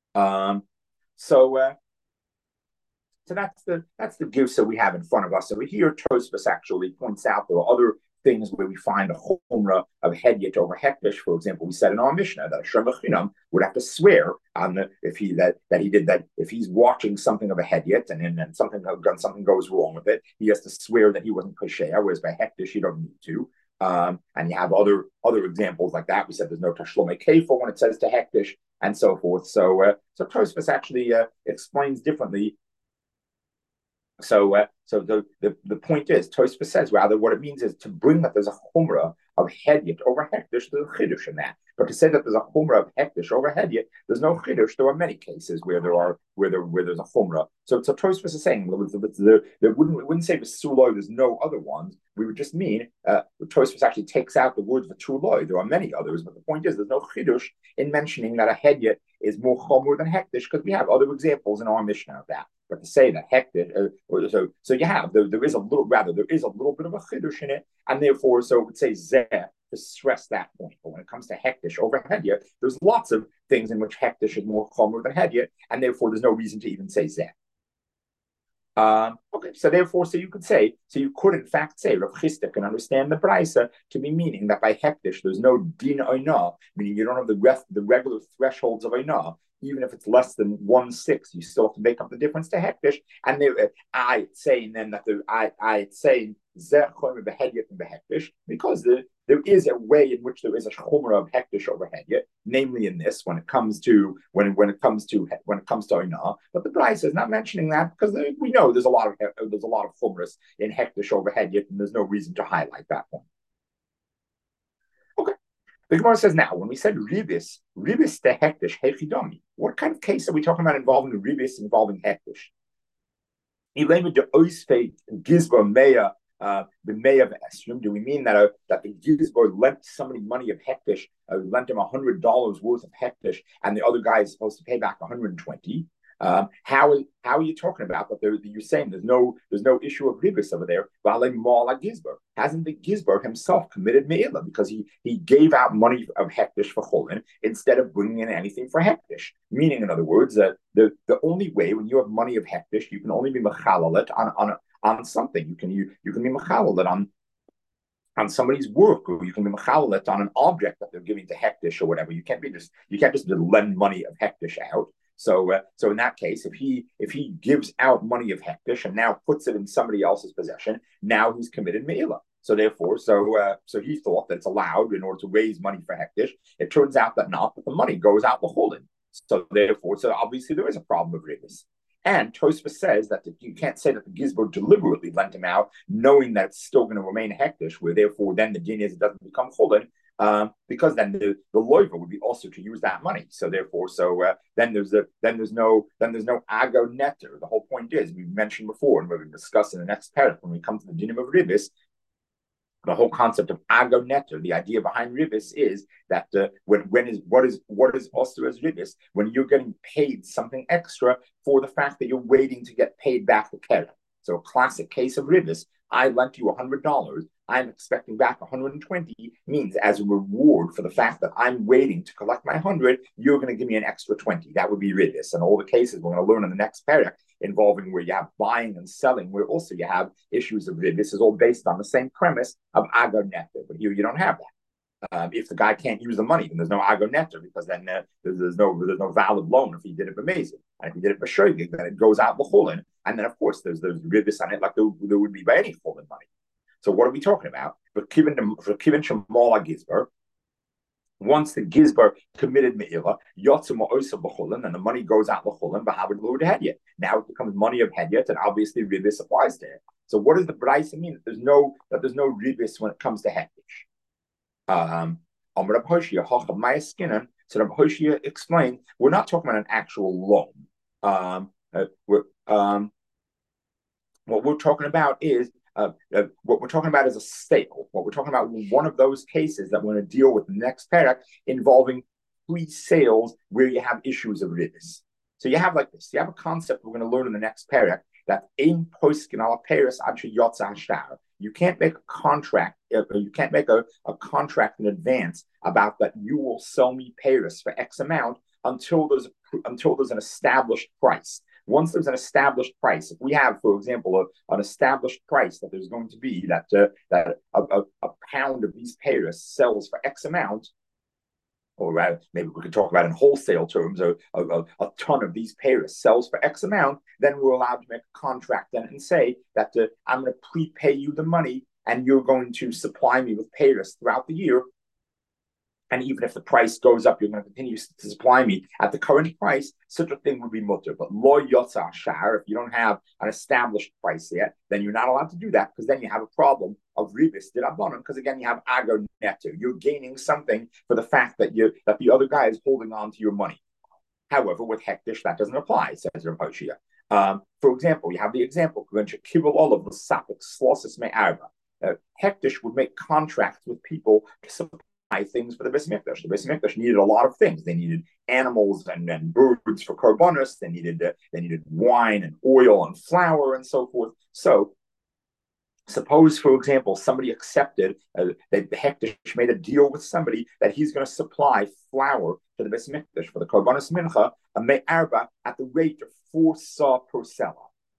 So that's the gifsa we have in front of us. So here, Tosfos actually points out there are other things where we find a chumrah of hedyet over hektish. For example, we said in our Mishnah that a shem v'chinam would have to swear on if he's watching something of a hedyet and then something goes wrong with it, he has to swear that he wasn't kosher. Whereas by hektish you don't need to. And you have other examples like that. We said there's no tashlomei kefir when it says to hektish and so forth. So Tosfos actually explains differently. So the point is, Tosfos says rather what it means is to bring that there's a chumrah of hedyet over hektish. There's a chiddush in that, but to say that there's a chumrah of hektish over hedyet, there's no chiddush. There are many cases where there's a chumrah. So Tosfos is saying we wouldn't say v'suloi. There's no other ones. We would just mean Tosfos actually takes out the words v'tuloi. There are many others, but the point is there's no chiddush in mentioning that a hedyet is more chomer than hektish because we have other examples in our Mishnah of that. But to say that hektish, so you have there is a little bit of a chiddush in it, and therefore so it would say zeh to stress that point. But when it comes to hektish over hedyet, there's lots of things in which hektish is more chomer than hedyet, and therefore there's no reason to even say zeh. So you could in fact say Rav Chisda can understand the Braisa to be meaning that by hektish there's no din oina, meaning you don't have the regular thresholds of oina. Even if it's less than 1/6, you still have to make up the difference to hektish. And it's saying then that it's saying zeh chomer behedyet and behektish because there is a way in which there is a chomer of hektish over hedyet, namely in this when it comes to oina. But the Braisa is not mentioning that because we know there's a lot of chumras in hektish over hedyet, and there's no reason to highlight that point. The Gemara says now, when we said ribis de hektish hechidami, what kind of case are we talking about involving ribis involving hektish? Ilema de oisfe gizba meya the May of Esrim. Do we mean that the Gizbar lent somebody money of hektish, lent him $100 worth of hektish, and the other guy is supposed to pay back 120? How are you talking about that? You're saying there's no issue of ribis over there. Hasn't the Gizbar himself committed me'ila because he gave out money of hektish for cholin instead of bringing in anything for hektish? Meaning, in other words, that the only way when you have money of hektish, you can only be mechalalet on something. You can be mechalalet on somebody's work, or you can be mechalalet on an object that they're giving to hektish or whatever. You can't just lend money of hektish out. So in that case, if he gives out money of hektish and now puts it in somebody else's possession, now he's committed me'ila. So therefore, so he thought that it's allowed in order to raise money for hektish. It turns out that not, but the money goes out the cholin. So therefore, so obviously there is a problem of ribis. And Tosfos says that you can't say that the Gizbar deliberately lent him out, knowing that it's still going to remain hektish, where therefore then the din is it doesn't become cholin, because then the loiva would be also to use that money. So therefore, then there's no ago netter. The whole point is we mentioned before, and we're going to discuss in the next paragraph when we come to the dinim of ribis. The whole concept of ago netter, the idea behind ribis is that what is also as ribis when you're getting paid something extra for the fact that you're waiting to get paid back the keren. So a classic case of ribis: I lent you $100. I'm expecting back 120 means as a reward for the fact that I'm waiting to collect my 100, you're going to give me an extra 20. That would be ribis. And all the cases we're going to learn in the next paragraph involving where you have buying and selling, where also you have issues of ribis, is all based on the same premise of ago netter. But here you don't have that. If the guy can't use the money, then there's no ago netter, because then there's no valid loan if he did it b'mezid. And if he did it b'shoigig, then it goes out l'chulin. And then of course there's ribis on it like there would be by any chulin money. So what are we talking about? For Kivin Shemal Gizbar, once the Gizbar committed me'ila, yotzim oisa b'chulin, and the money goes out l'chulin, b'habed l'ud hedya. Now it becomes money of hedyet, and obviously ribis applies to it. So what does the Braisa mean? That there's no ribis when it comes to hektish. Reb Hoshia Hacham Maya Skinan. So Reb Hoshia explained, we're not talking about an actual loan. What we're talking about is what we're talking about is a sale. What we're talking about is one of those cases that we're going to deal with in the next parak involving pre-sales where you have issues of ribis. So you have like this. You have a concept we're going to learn in the next parak that ein poskin ala peris ad sheyotza hashtar. You can't make a contract. You can't make a contract in advance about that you will sell me peris for X amount until there's an established price. Once there's an established price, if we have, for example, an established price that there's going to be that a pound of these peris sells for X amount, or rather, maybe we could talk about in wholesale terms, a ton of these peris sells for X amount, then we're allowed to make a contract then and say that I'm going to prepay you the money and you're going to supply me with peris throughout the year. And even if the price goes up, you're going to continue to supply me at the current price. Such a thing would be mutter. But lo yotza shar, if you don't have an established price yet, then you're not allowed to do that, because then you have a problem of ribis dirabanan. Because again, you have ago netter. You're gaining something for the fact that the other guy is holding on to your money. However, with hektish, that doesn't apply, says Reb Hoshia. For example, you have the example when kibul olav the sapik slosses me arba. Hektish would make contracts with people to supply things for the Beis Mikdash. The Beis Mikdash needed a lot of things. They needed animals and birds for korbanos. They needed wine and oil and flour and so forth. So, suppose, for example, somebody accepted that the Hektish made a deal with somebody that he's going to supply flour to the Beis Mikdash for the korbanos mincha, a me'arba, at the rate of 4 saw per seller.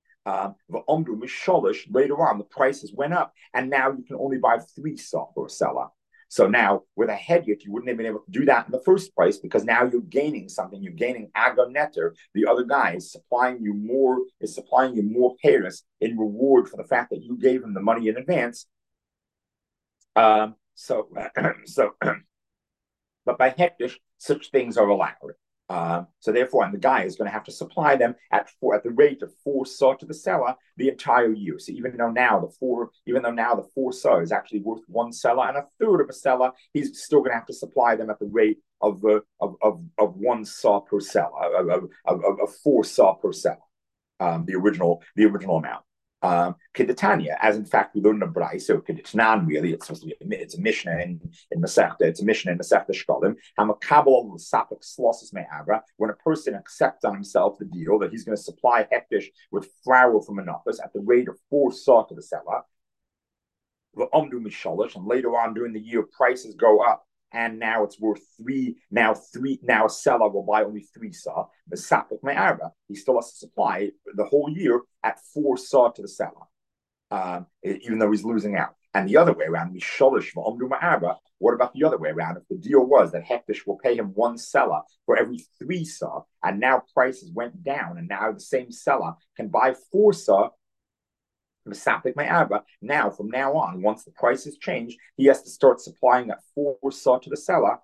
Later on, the prices went up, and now you can only buy 3 saw per seller. So now, with a hedyot, you wouldn't have been able to do that in the first place, because now you're gaining something. You're gaining ago netter. The other guy is supplying you more peris in reward for the fact that you gave him the money in advance. But by hektish, such things are allowed. So therefore, and the guy is going to have to supply them at the rate of 4 saw to the seller the entire year. So even though now the 4 saw is actually worth 1 seller and a third of a seller, he's still going to have to supply them at the rate of 1 saw per seller, of 4 saw per seller, the original amount. Kedetanya, as in fact we learned in the Brayso, so Kedetnan really, it's supposed to be it's a Mishnah in Masechta, it's a Mishnah in Masechta Shkolim. Hamakabel Sapik Slosses Me'abra, when a person accepts on himself the deal that he's going to supply hektish with flour from Anopis at the rate of 4 saw to the seller, and later on during the year prices go up. And now it's worth now a seller will buy only 3 saw. He still has to supply the whole year at 4 saw to the seller, even though he's losing out. And the other way around, what about the other way around? If the deal was that Hektish will pay him 1 seller for every 3 saw, and now prices went down, and now the same seller can buy 4 saw. Now, from now on, once the prices change, he has to start supplying at 4 saw to the seller,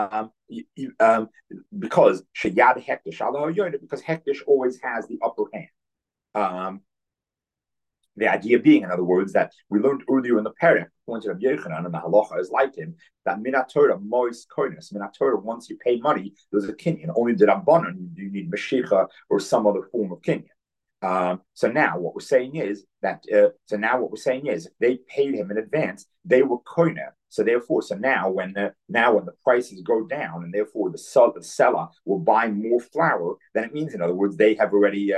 because Hektish always has the upper hand. The idea being, in other words, that we learned earlier in the parak, pointed of Yochanan, and the halacha is like him, that minatora mois koinus, minatora, once you pay money, there's a kinyan. Only the rabbanon you need mashicha or some other form of kinyan. So now what we're saying is if they paid him in advance, they were koiner. So now when the prices go down, and therefore the seller will buy more flour, then it means, in other words, they have already.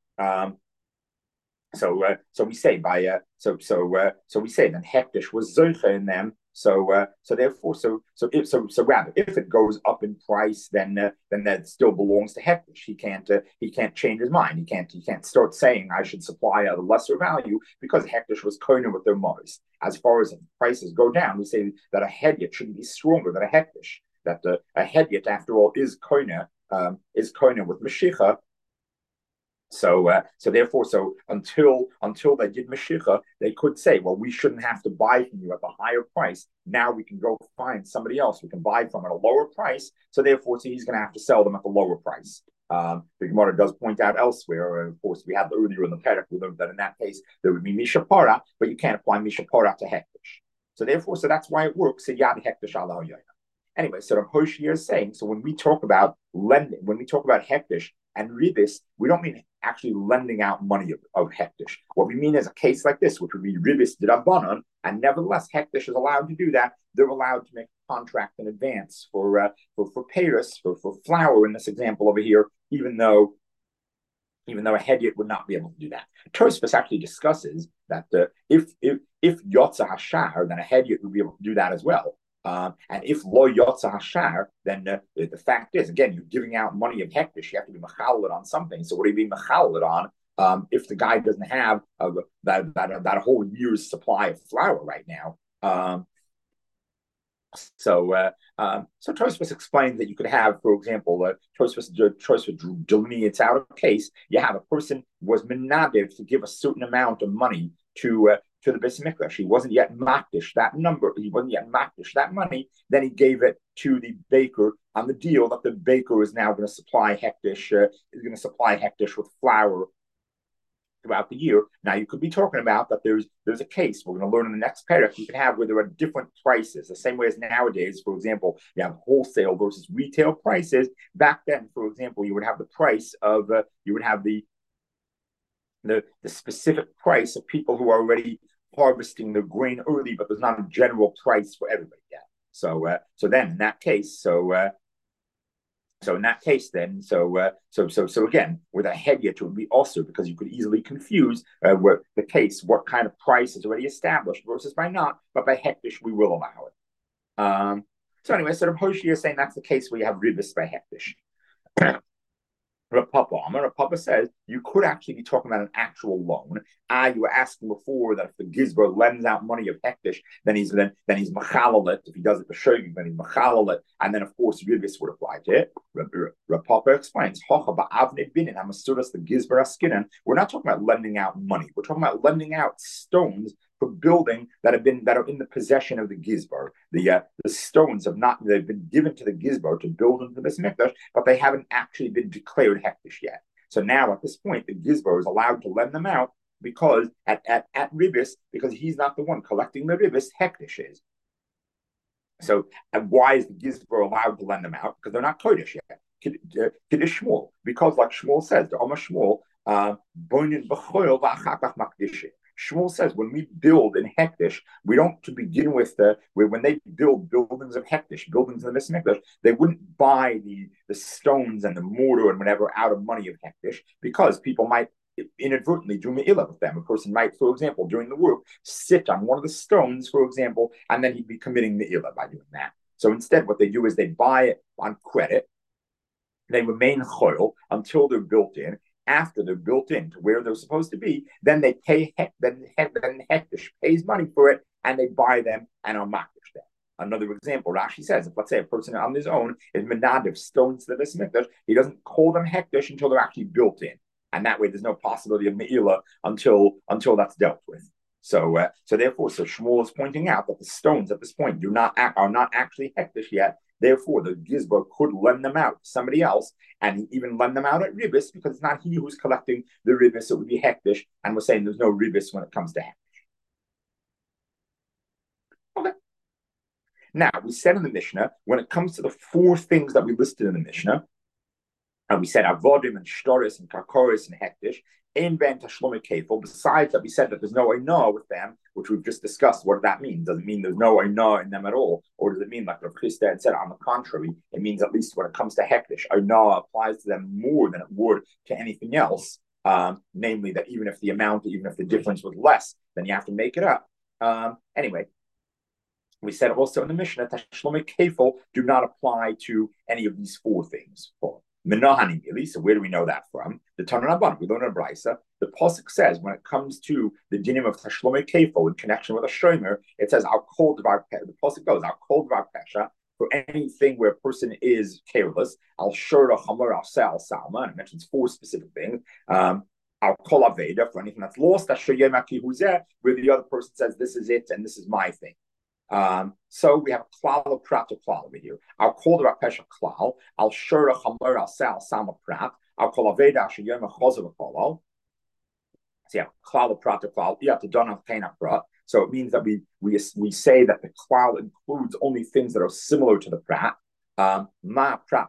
So we say then Hektish was zocha in them. So rather, if it goes up in price, then that still belongs to Hektish. He can't change his mind. He can't start saying I should supply at a lesser value because Hektish was koiner with their mothers. As far as prices go down, we say that a hedyot shouldn't be stronger than a Hektish. That a hedyot, after all, is koiner with Mashicha. So until they did Mashicha, they could say, well, we shouldn't have to buy from you at the higher price. Now we can go find somebody else we can buy from at a lower price. So he's going to have to sell them at the lower price. The Gemara does point out elsewhere, of course, we had earlier in the Perek, we learned that in that case there would be Mishapara, but you can't apply Mishapara to Hektish. So that's why it works. Yad Hektish ala Yoina. Anyway, so Rav Hoshia is saying, so when we talk about lending, when we talk about Hektish and ribis, we don't mean actually lending out money of Hektish. What we mean is a case like this, which would be ribis d'Rabbanan, and nevertheless Hektish is allowed to do that. They're allowed to make a contract in advance for payers, for flour in this example over here, even though a hedyot would not be able to do that. Tosfos actually discusses that if Yotza Hashar, then a hedyot would be able to do that as well. And if lo yotza hashar, then the fact is, again, you're giving out money of Hektish. You have to be mechalel on something. So what are you being mechalel on if the guy doesn't have that whole year's supply of flour right now? So Tosfos explains that you could have, for example, Tosfos delineates out a case. You have a person was menadev to give a certain amount of money to the Beis Mikdash. He wasn't yet makdish that number. He wasn't yet makdish that money. Then he gave it to the baker on the deal that the baker is now going to supply Hektish. Is going to supply Hektish with flour throughout the year. Now you could be talking about that. There's a case we're going to learn in the next paragraph. You can have where there are different prices, the same way as nowadays. For example, you have wholesale versus retail prices. Back then, for example, you would have the price of you would have the specific price of people who are already harvesting the grain early, but there's not a general price for everybody yet. So then in that case, so again, with a hedyot, it would be also because you could easily confuse what kind of price is already established versus by not, but by Hektish we will allow it. So anyway, Rav Hoshia is saying that's the case where you have ribis by Hektish. Rav Papa says you could actually be talking about an actual loan. You were asking before that if the Gizbar lends out money of Hektish, then he's machalalit. If he does it for shogig, then he's machalalit, and then of course ribis would apply to it. Rav Papa explains Hocha ba'avne binin hamasuras the Gizbar askinan. We're not talking about lending out money. We're talking about lending out stones for building that are in the possession of the gizbar. The stones they've been given to the gizbar to build into this mikdash, but they haven't actually been declared hektish yet. So now at this point, the gizbar is allowed to lend them out because at ribis, because he's not the one collecting the ribis, hektish is. So why is the gizbar allowed to lend them out? Because they're not kodesh yet. Kiddush Shmuel, because like Shmuel says, the Omar Shmuel, Shmuel says when we build in Hektish, we don't to begin with when they build buildings of Hektish, buildings in the Mikdash, they wouldn't buy the stones and the mortar and whatever out of money of Hektish because people might inadvertently do me'ilah with them. A person might, for example, during the work, sit on one of the stones, for example, and then he'd be committing me'ilah by doing that. So instead, what they do is they buy it on credit. They remain choil until they're built in. After they're built in to where they're supposed to be, then they pay. Then Hektish pays money for it, and they buy them and are makdish them. Another example, Rashi says, if let's say a person on his own is menadiv stones to this mikdash, he doesn't call them hektish until they're actually built in, and that way there's no possibility of me'ilah until that's dealt with. So therefore, Shmuel is pointing out that the stones at this point are not actually hektish yet. Therefore, the gizbar could lend them out to somebody else, and even lend them out at ribis because it's not he who's collecting the ribis. It would be hektish, and we're saying there's no ribis when it comes to hektish. Okay. Now we said in the Mishnah when it comes to the four things that we listed in the Mishnah, and we said avodim and shtoris and karkoris and hektish. In ben tashlumi kefil. Besides that, we said that there's no oinah with them, which we've just discussed. What does that mean? Does it mean there's no oinah in them at all, or does it mean like Rav Chisda had said? On the contrary, it means at least when it comes to hektish, oinah applies to them more than it would to anything else. Namely, that even if the difference was less, then you have to make it up. Anyway. We said also in the Mishnah that tashlumi kefil do not apply to any of these four things. Menahani Mili. So where do we know that from? The Tanur Rabban. We learn in Brisa. The pasuk says when it comes to the dinim of Tashlomei Kefil in connection with a shomer, it says I'll call the pasuk goes I'll call the pesha for anything where a person is careless. I'll shur a chamor. I'll say al salma. And it mentions four specific things. I'll call aveda for anything that's lost. Where the other person says this is it and this is my thing. So we have a klal of prat to klal over here. I'll call the rapesha klal. I'll shur a chamor. I'll say al sama prat. I'll call aveda sheyem a chozav a kolal. So yeah, klal of prat to klal. You have to don of kaina prat. So it means that we say that the klal includes only things that are similar to the prat. Ma prat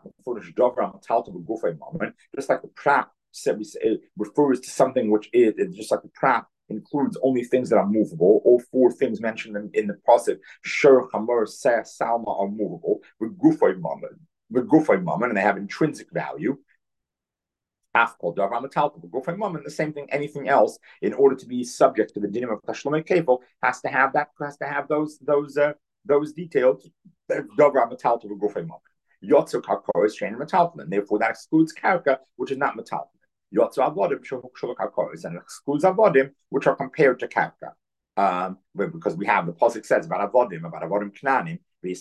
just like the prat said, it refers to something which is just like the prat includes only things that are movable. All four things mentioned in the pasuk, shur, chamor, seh, salma, are movable. With gufay mammon, and they have intrinsic value. Afkol davar metaltal, gufay mammon, the same thing. Anything else, in order to be subject to the dinim of tashlumei kefil, has to have those details. Davar metaltal, gufay mammon. Yotzu karkor is chain metaltal, and therefore that excludes karka, which is not metaltal. Yotzu avodim and excludes avodim, which are compared to karka. Because we have the pasuk says about avodim knanim. You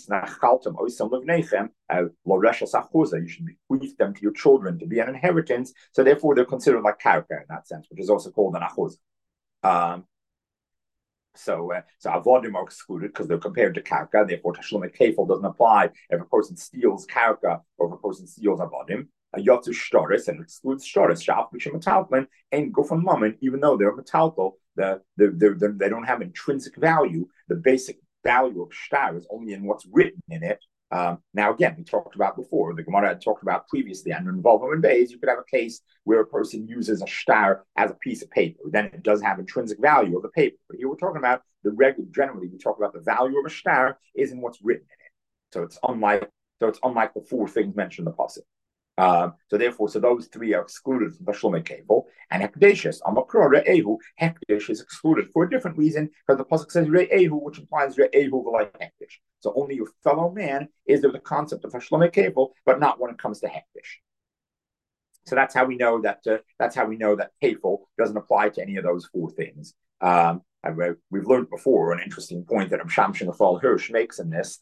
should bequeath them to your children to be an inheritance. So therefore, they're considered like karka in that sense, which is also called an achuz. So avodim are excluded because they're compared to karka. Therefore, tashlumei kefil doesn't apply if a person steals karka or if a person steals avodim. Yotzu shtoris and excludes shtoris. Shaf b'shem metaltlin and gufan mammon, even though they're metaltal, they don't have intrinsic value. The basic value of shtar is only in what's written in it. Now, again, we talked about before, the Gemara had talked about previously, and involvement in Bays, you could have a case where a person uses a shtar as a piece of paper. Then it does have intrinsic value of the paper. But here we're talking about generally, we talk about the value of a shtar is in what's written in it. So it's unlike the four things mentioned in the pasuk. So those three are excluded from the Tashlumei Kefil, and Hekdeshes, Amakro, Re'ehu, Hekdesh is excluded for a different reason, because the pasuk says Re'ehu, which implies Re'ehu like Hekdesh. So only your fellow man is there the concept of Tashlumei Kefil, but not when it comes to Hekdesh. So that's how we know that Kefil doesn't apply to any of those four things. We've learned before an interesting point that Shamshin Afal Hirsch makes in this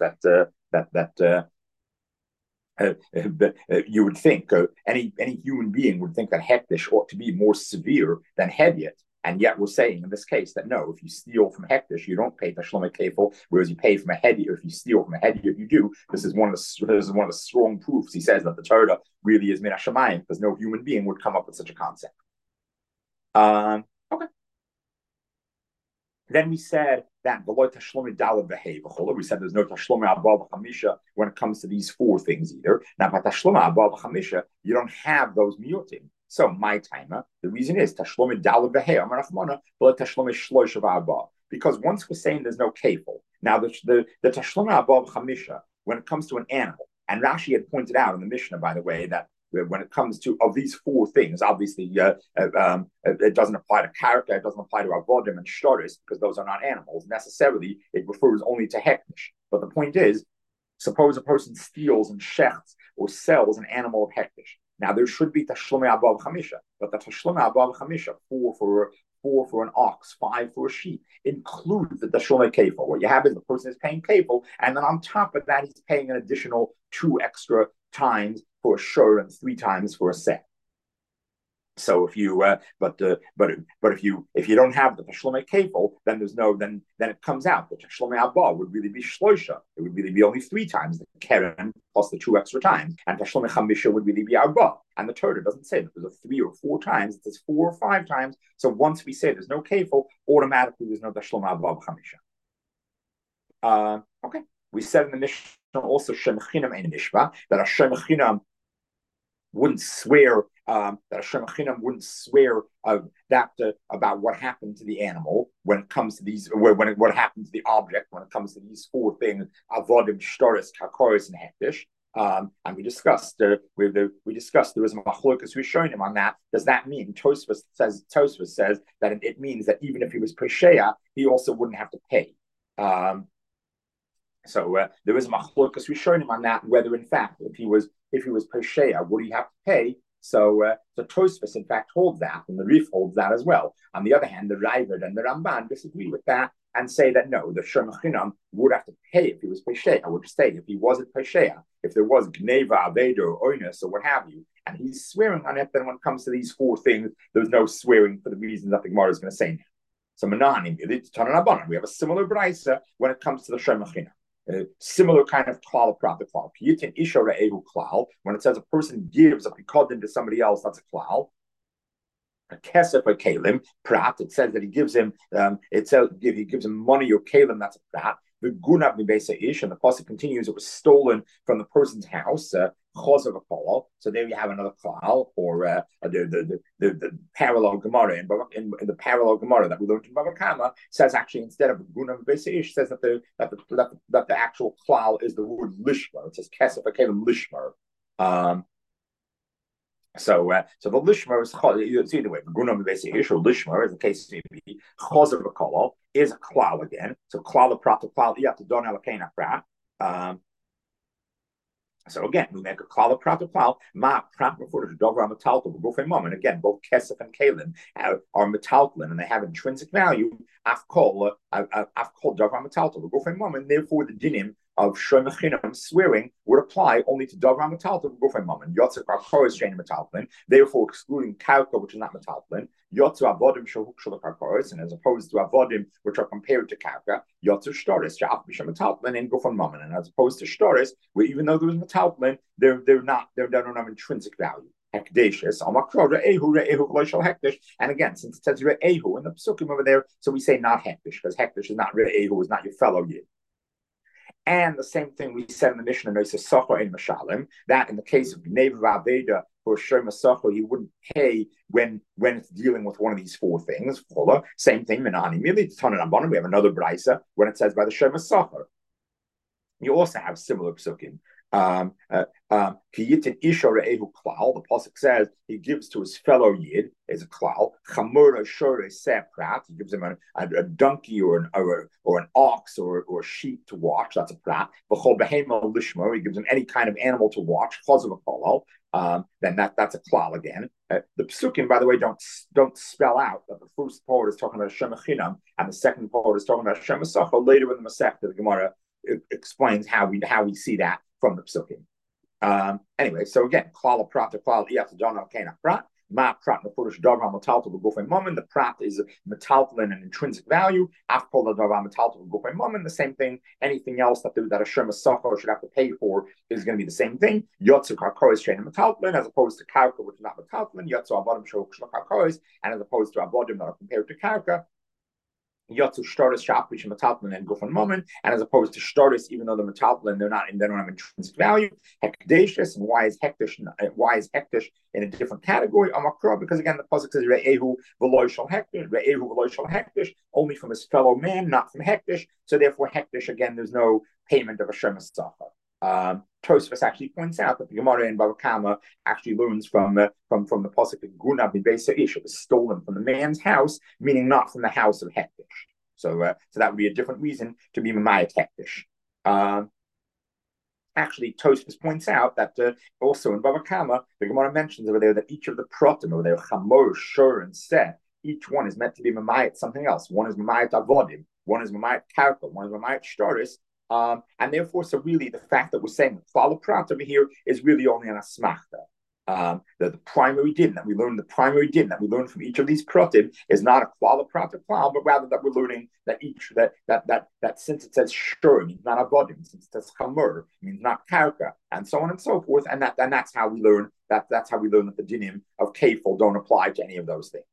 you would think any human being would think that hektish ought to be more severe than hedyot, And yet we're saying in this case that no, if you steal from hektish, you don't pay tashlomei kefil, whereas you pay from a hedi. If you steal from a hedi, if you do, this is one of the strong proofs. He says that the Torah really is min hashamayim because no human being would come up with such a concept. Okay. Then we said that we said there's no tashlumi abba b'chamisha when it comes to these four things either. Now, by tashlumi abba b'chamisha, you don't have those mutim. So my timer, the reason is tashlumi dalad v'hei amarachmana, but tashlumi shlosh of abba. Because once we're saying there's no kefil, now the tashlumi abba b'chamisha when it comes to an animal, and Rashi had pointed out in the Mishnah, by the way, that when it comes to of these four things, obviously it doesn't apply to character, it doesn't apply to avodim and shtaris because those are not animals necessarily. It refers only to hektish. But the point is, suppose a person steals and shechts or sells an animal of hektish. Now there should be tashlumi abba b'chamisha, but the tashlumi abba b'chamisha, four for an ox, 5 for a sheep, includes the tashlumi kefil. What you have is the person is paying kefil, and then on top of that, he's paying an additional 2 extra times for a shur and 3 times for a set. So if you but if you don't have the tashlumei kefil, then there's no then it comes out the tashlumei abba would really be shloisha. It would really be only 3 times the keren plus the 2 extra times, and tashlumei chamisha would really be abba. And the Torah doesn't say that there's 3 or 4 times; it says 4 or 5 times. So once we say there's no kefil, automatically there's no tashlumei abba chamisha. Okay. We said in the Mishnah also shemachinam ein nishba, that a shemachinam wouldn't swear that a shemachinam wouldn't swear about what happened to the animal when it comes to these what happened to the object when it comes to these 4 things avodim shtaris kakoris and hektish. And we discussed there was a machlokas rishonim on that. Does that mean Tosfos says that it means that even if he was pesheya, he also wouldn't have to pay. So there is a machlokas rishonim on that, whether in fact if he was pesheya, would he have to pay? So Tosfos in fact holds that, and the Rif holds that as well. On the other hand, the Raavad and the Ramban disagree with that and say that no, the shemachinam would have to pay if he was pesheya. I would say if he wasn't pesheya, if there was gneva, aveda, or oinus, or what have you, and he's swearing on it, then when it comes to these 4 things, there's no swearing for the reasons that the Gemara is going to say now. So Menani, we have a similar brisa when it comes to the shemachinam. Similar kind of klal prata klal. Piyitin isha re'ehu klal. When it says a person gives a pikodim to somebody else, that's a klal. A kesef or kalim prat. It says that he gives him. It says if he gives him money or kalim, that's a prat. The gunav mibesa ish, and the pasuk continues. It was stolen from the person's house. Chosav a. So there you have another klal, or the parallel Gemara in the parallel Gemara that we learned in Bava Kama says actually instead of gunav mibesa ish says that the actual klal is the word lishmer. It says kesef akalim lishmer. So the lishmer is either way. Gunav mibesa ish or lishmer, as the case may be. Chosav a is a klal again. So klal prat klal you have to don alakena prat. So again, we make a klal prat klal ma prat before the dover metaltal b'gufay mom, and again both kesef and kalim are metaltlin and they have intrinsic value. Afkol dover metaltal b'gufay mom, and therefore the dinim of shemachinam swearing would apply only to davar metaltlin b'gufay mom. And yotzek karkoros shein metaltlin, therefore excluding karka, which is not metaltlin. Yotzu avodim shehuk shel karkoros, and as opposed to avodim which are compared to karka, yotzu shtaris she'af b'shem metaltlin and gufay mom, and as opposed to shtaris, where even though there was metaltlin, they don't have intrinsic value. Hekdeshes, and again, since it says re'ehu in the psukim over there, so we say not hekdesh, because hekdesh is not re'ehu, is not your fellow yid. And the same thing we said in the Mishnah, in Mashalim, that in the case of Gneva Aveda for Shema Sacho, he wouldn't pay when it's dealing with one of these 4 things. Same thing, Menani Mili, we have another brisa when it says by the Shema Sacho. You also have similar psukim. The pasuk says he gives to his fellow yid is a klal. Chamura shore prat. He gives him a donkey or an ox or a sheep to watch. That's a prat. B'chol behema lishmo. He gives him any kind of animal to watch. Chazav a kolal. Then that's a klal again. The psukim, by the way, don't spell out that the first part is talking about shemachinam and the second part is talking about shemasacha. Later in the Masechta, the Gemara explains how we see that from the psukim. Anyway, so again, klal prat to klal iyach don al kena prat. Ma prat nefurish davar metaltal b'gufay mammon. The prat is metaltal in an intrinsic value. After the davar metaltal b'gufay mammon, the same thing. Anything else that a Shem should have to pay for is going to be the same thing. Yotzu karkois shein metaltal, as opposed to karka, which is not metaltal. Yotzu avodim shok karkois, and as opposed to avodim that are compared to karka. Yotzu shtartis shapish metaltlin and gufan moment, and as opposed to shtartis, even though the metaltlin they don't have intrinsic value. Hekdashis, and why is hektish in a different category? Amakra, because again the pasuk says re'ehu v'loy shel hektish, only from his fellow man, not from hektish. So therefore hektish again, there's no payment of a shemas tzachar. Tosfos actually points out that the Gemara in Bava Kama actually learns from the pasuk that Guna b'beisa ish, it was stolen from the man's house, meaning not from the house of Hektish. So that would be a different reason to be Mamayat Hektish. Actually, Tosfos points out that also in Bava Kama, the Gemara mentions over there that each of the protim over there, Chamor, Shur, and Seh, each one is meant to be Mamayat something else. One is Mamayat Avodim, one is Mamayat Karka, one is Mamayat Shtaris. And therefore, so really, the fact that we're saying the klal prat over here is really only an asmachta. The primary din that we learn, from each of these pratim is not a klal prat klal, but rather that we're learning that that since it says shur means not avodim, since it says chamur means not karka, and so on and so forth, and that's how we learn that's how we learn that the dinim of kefil don't apply to any of those things.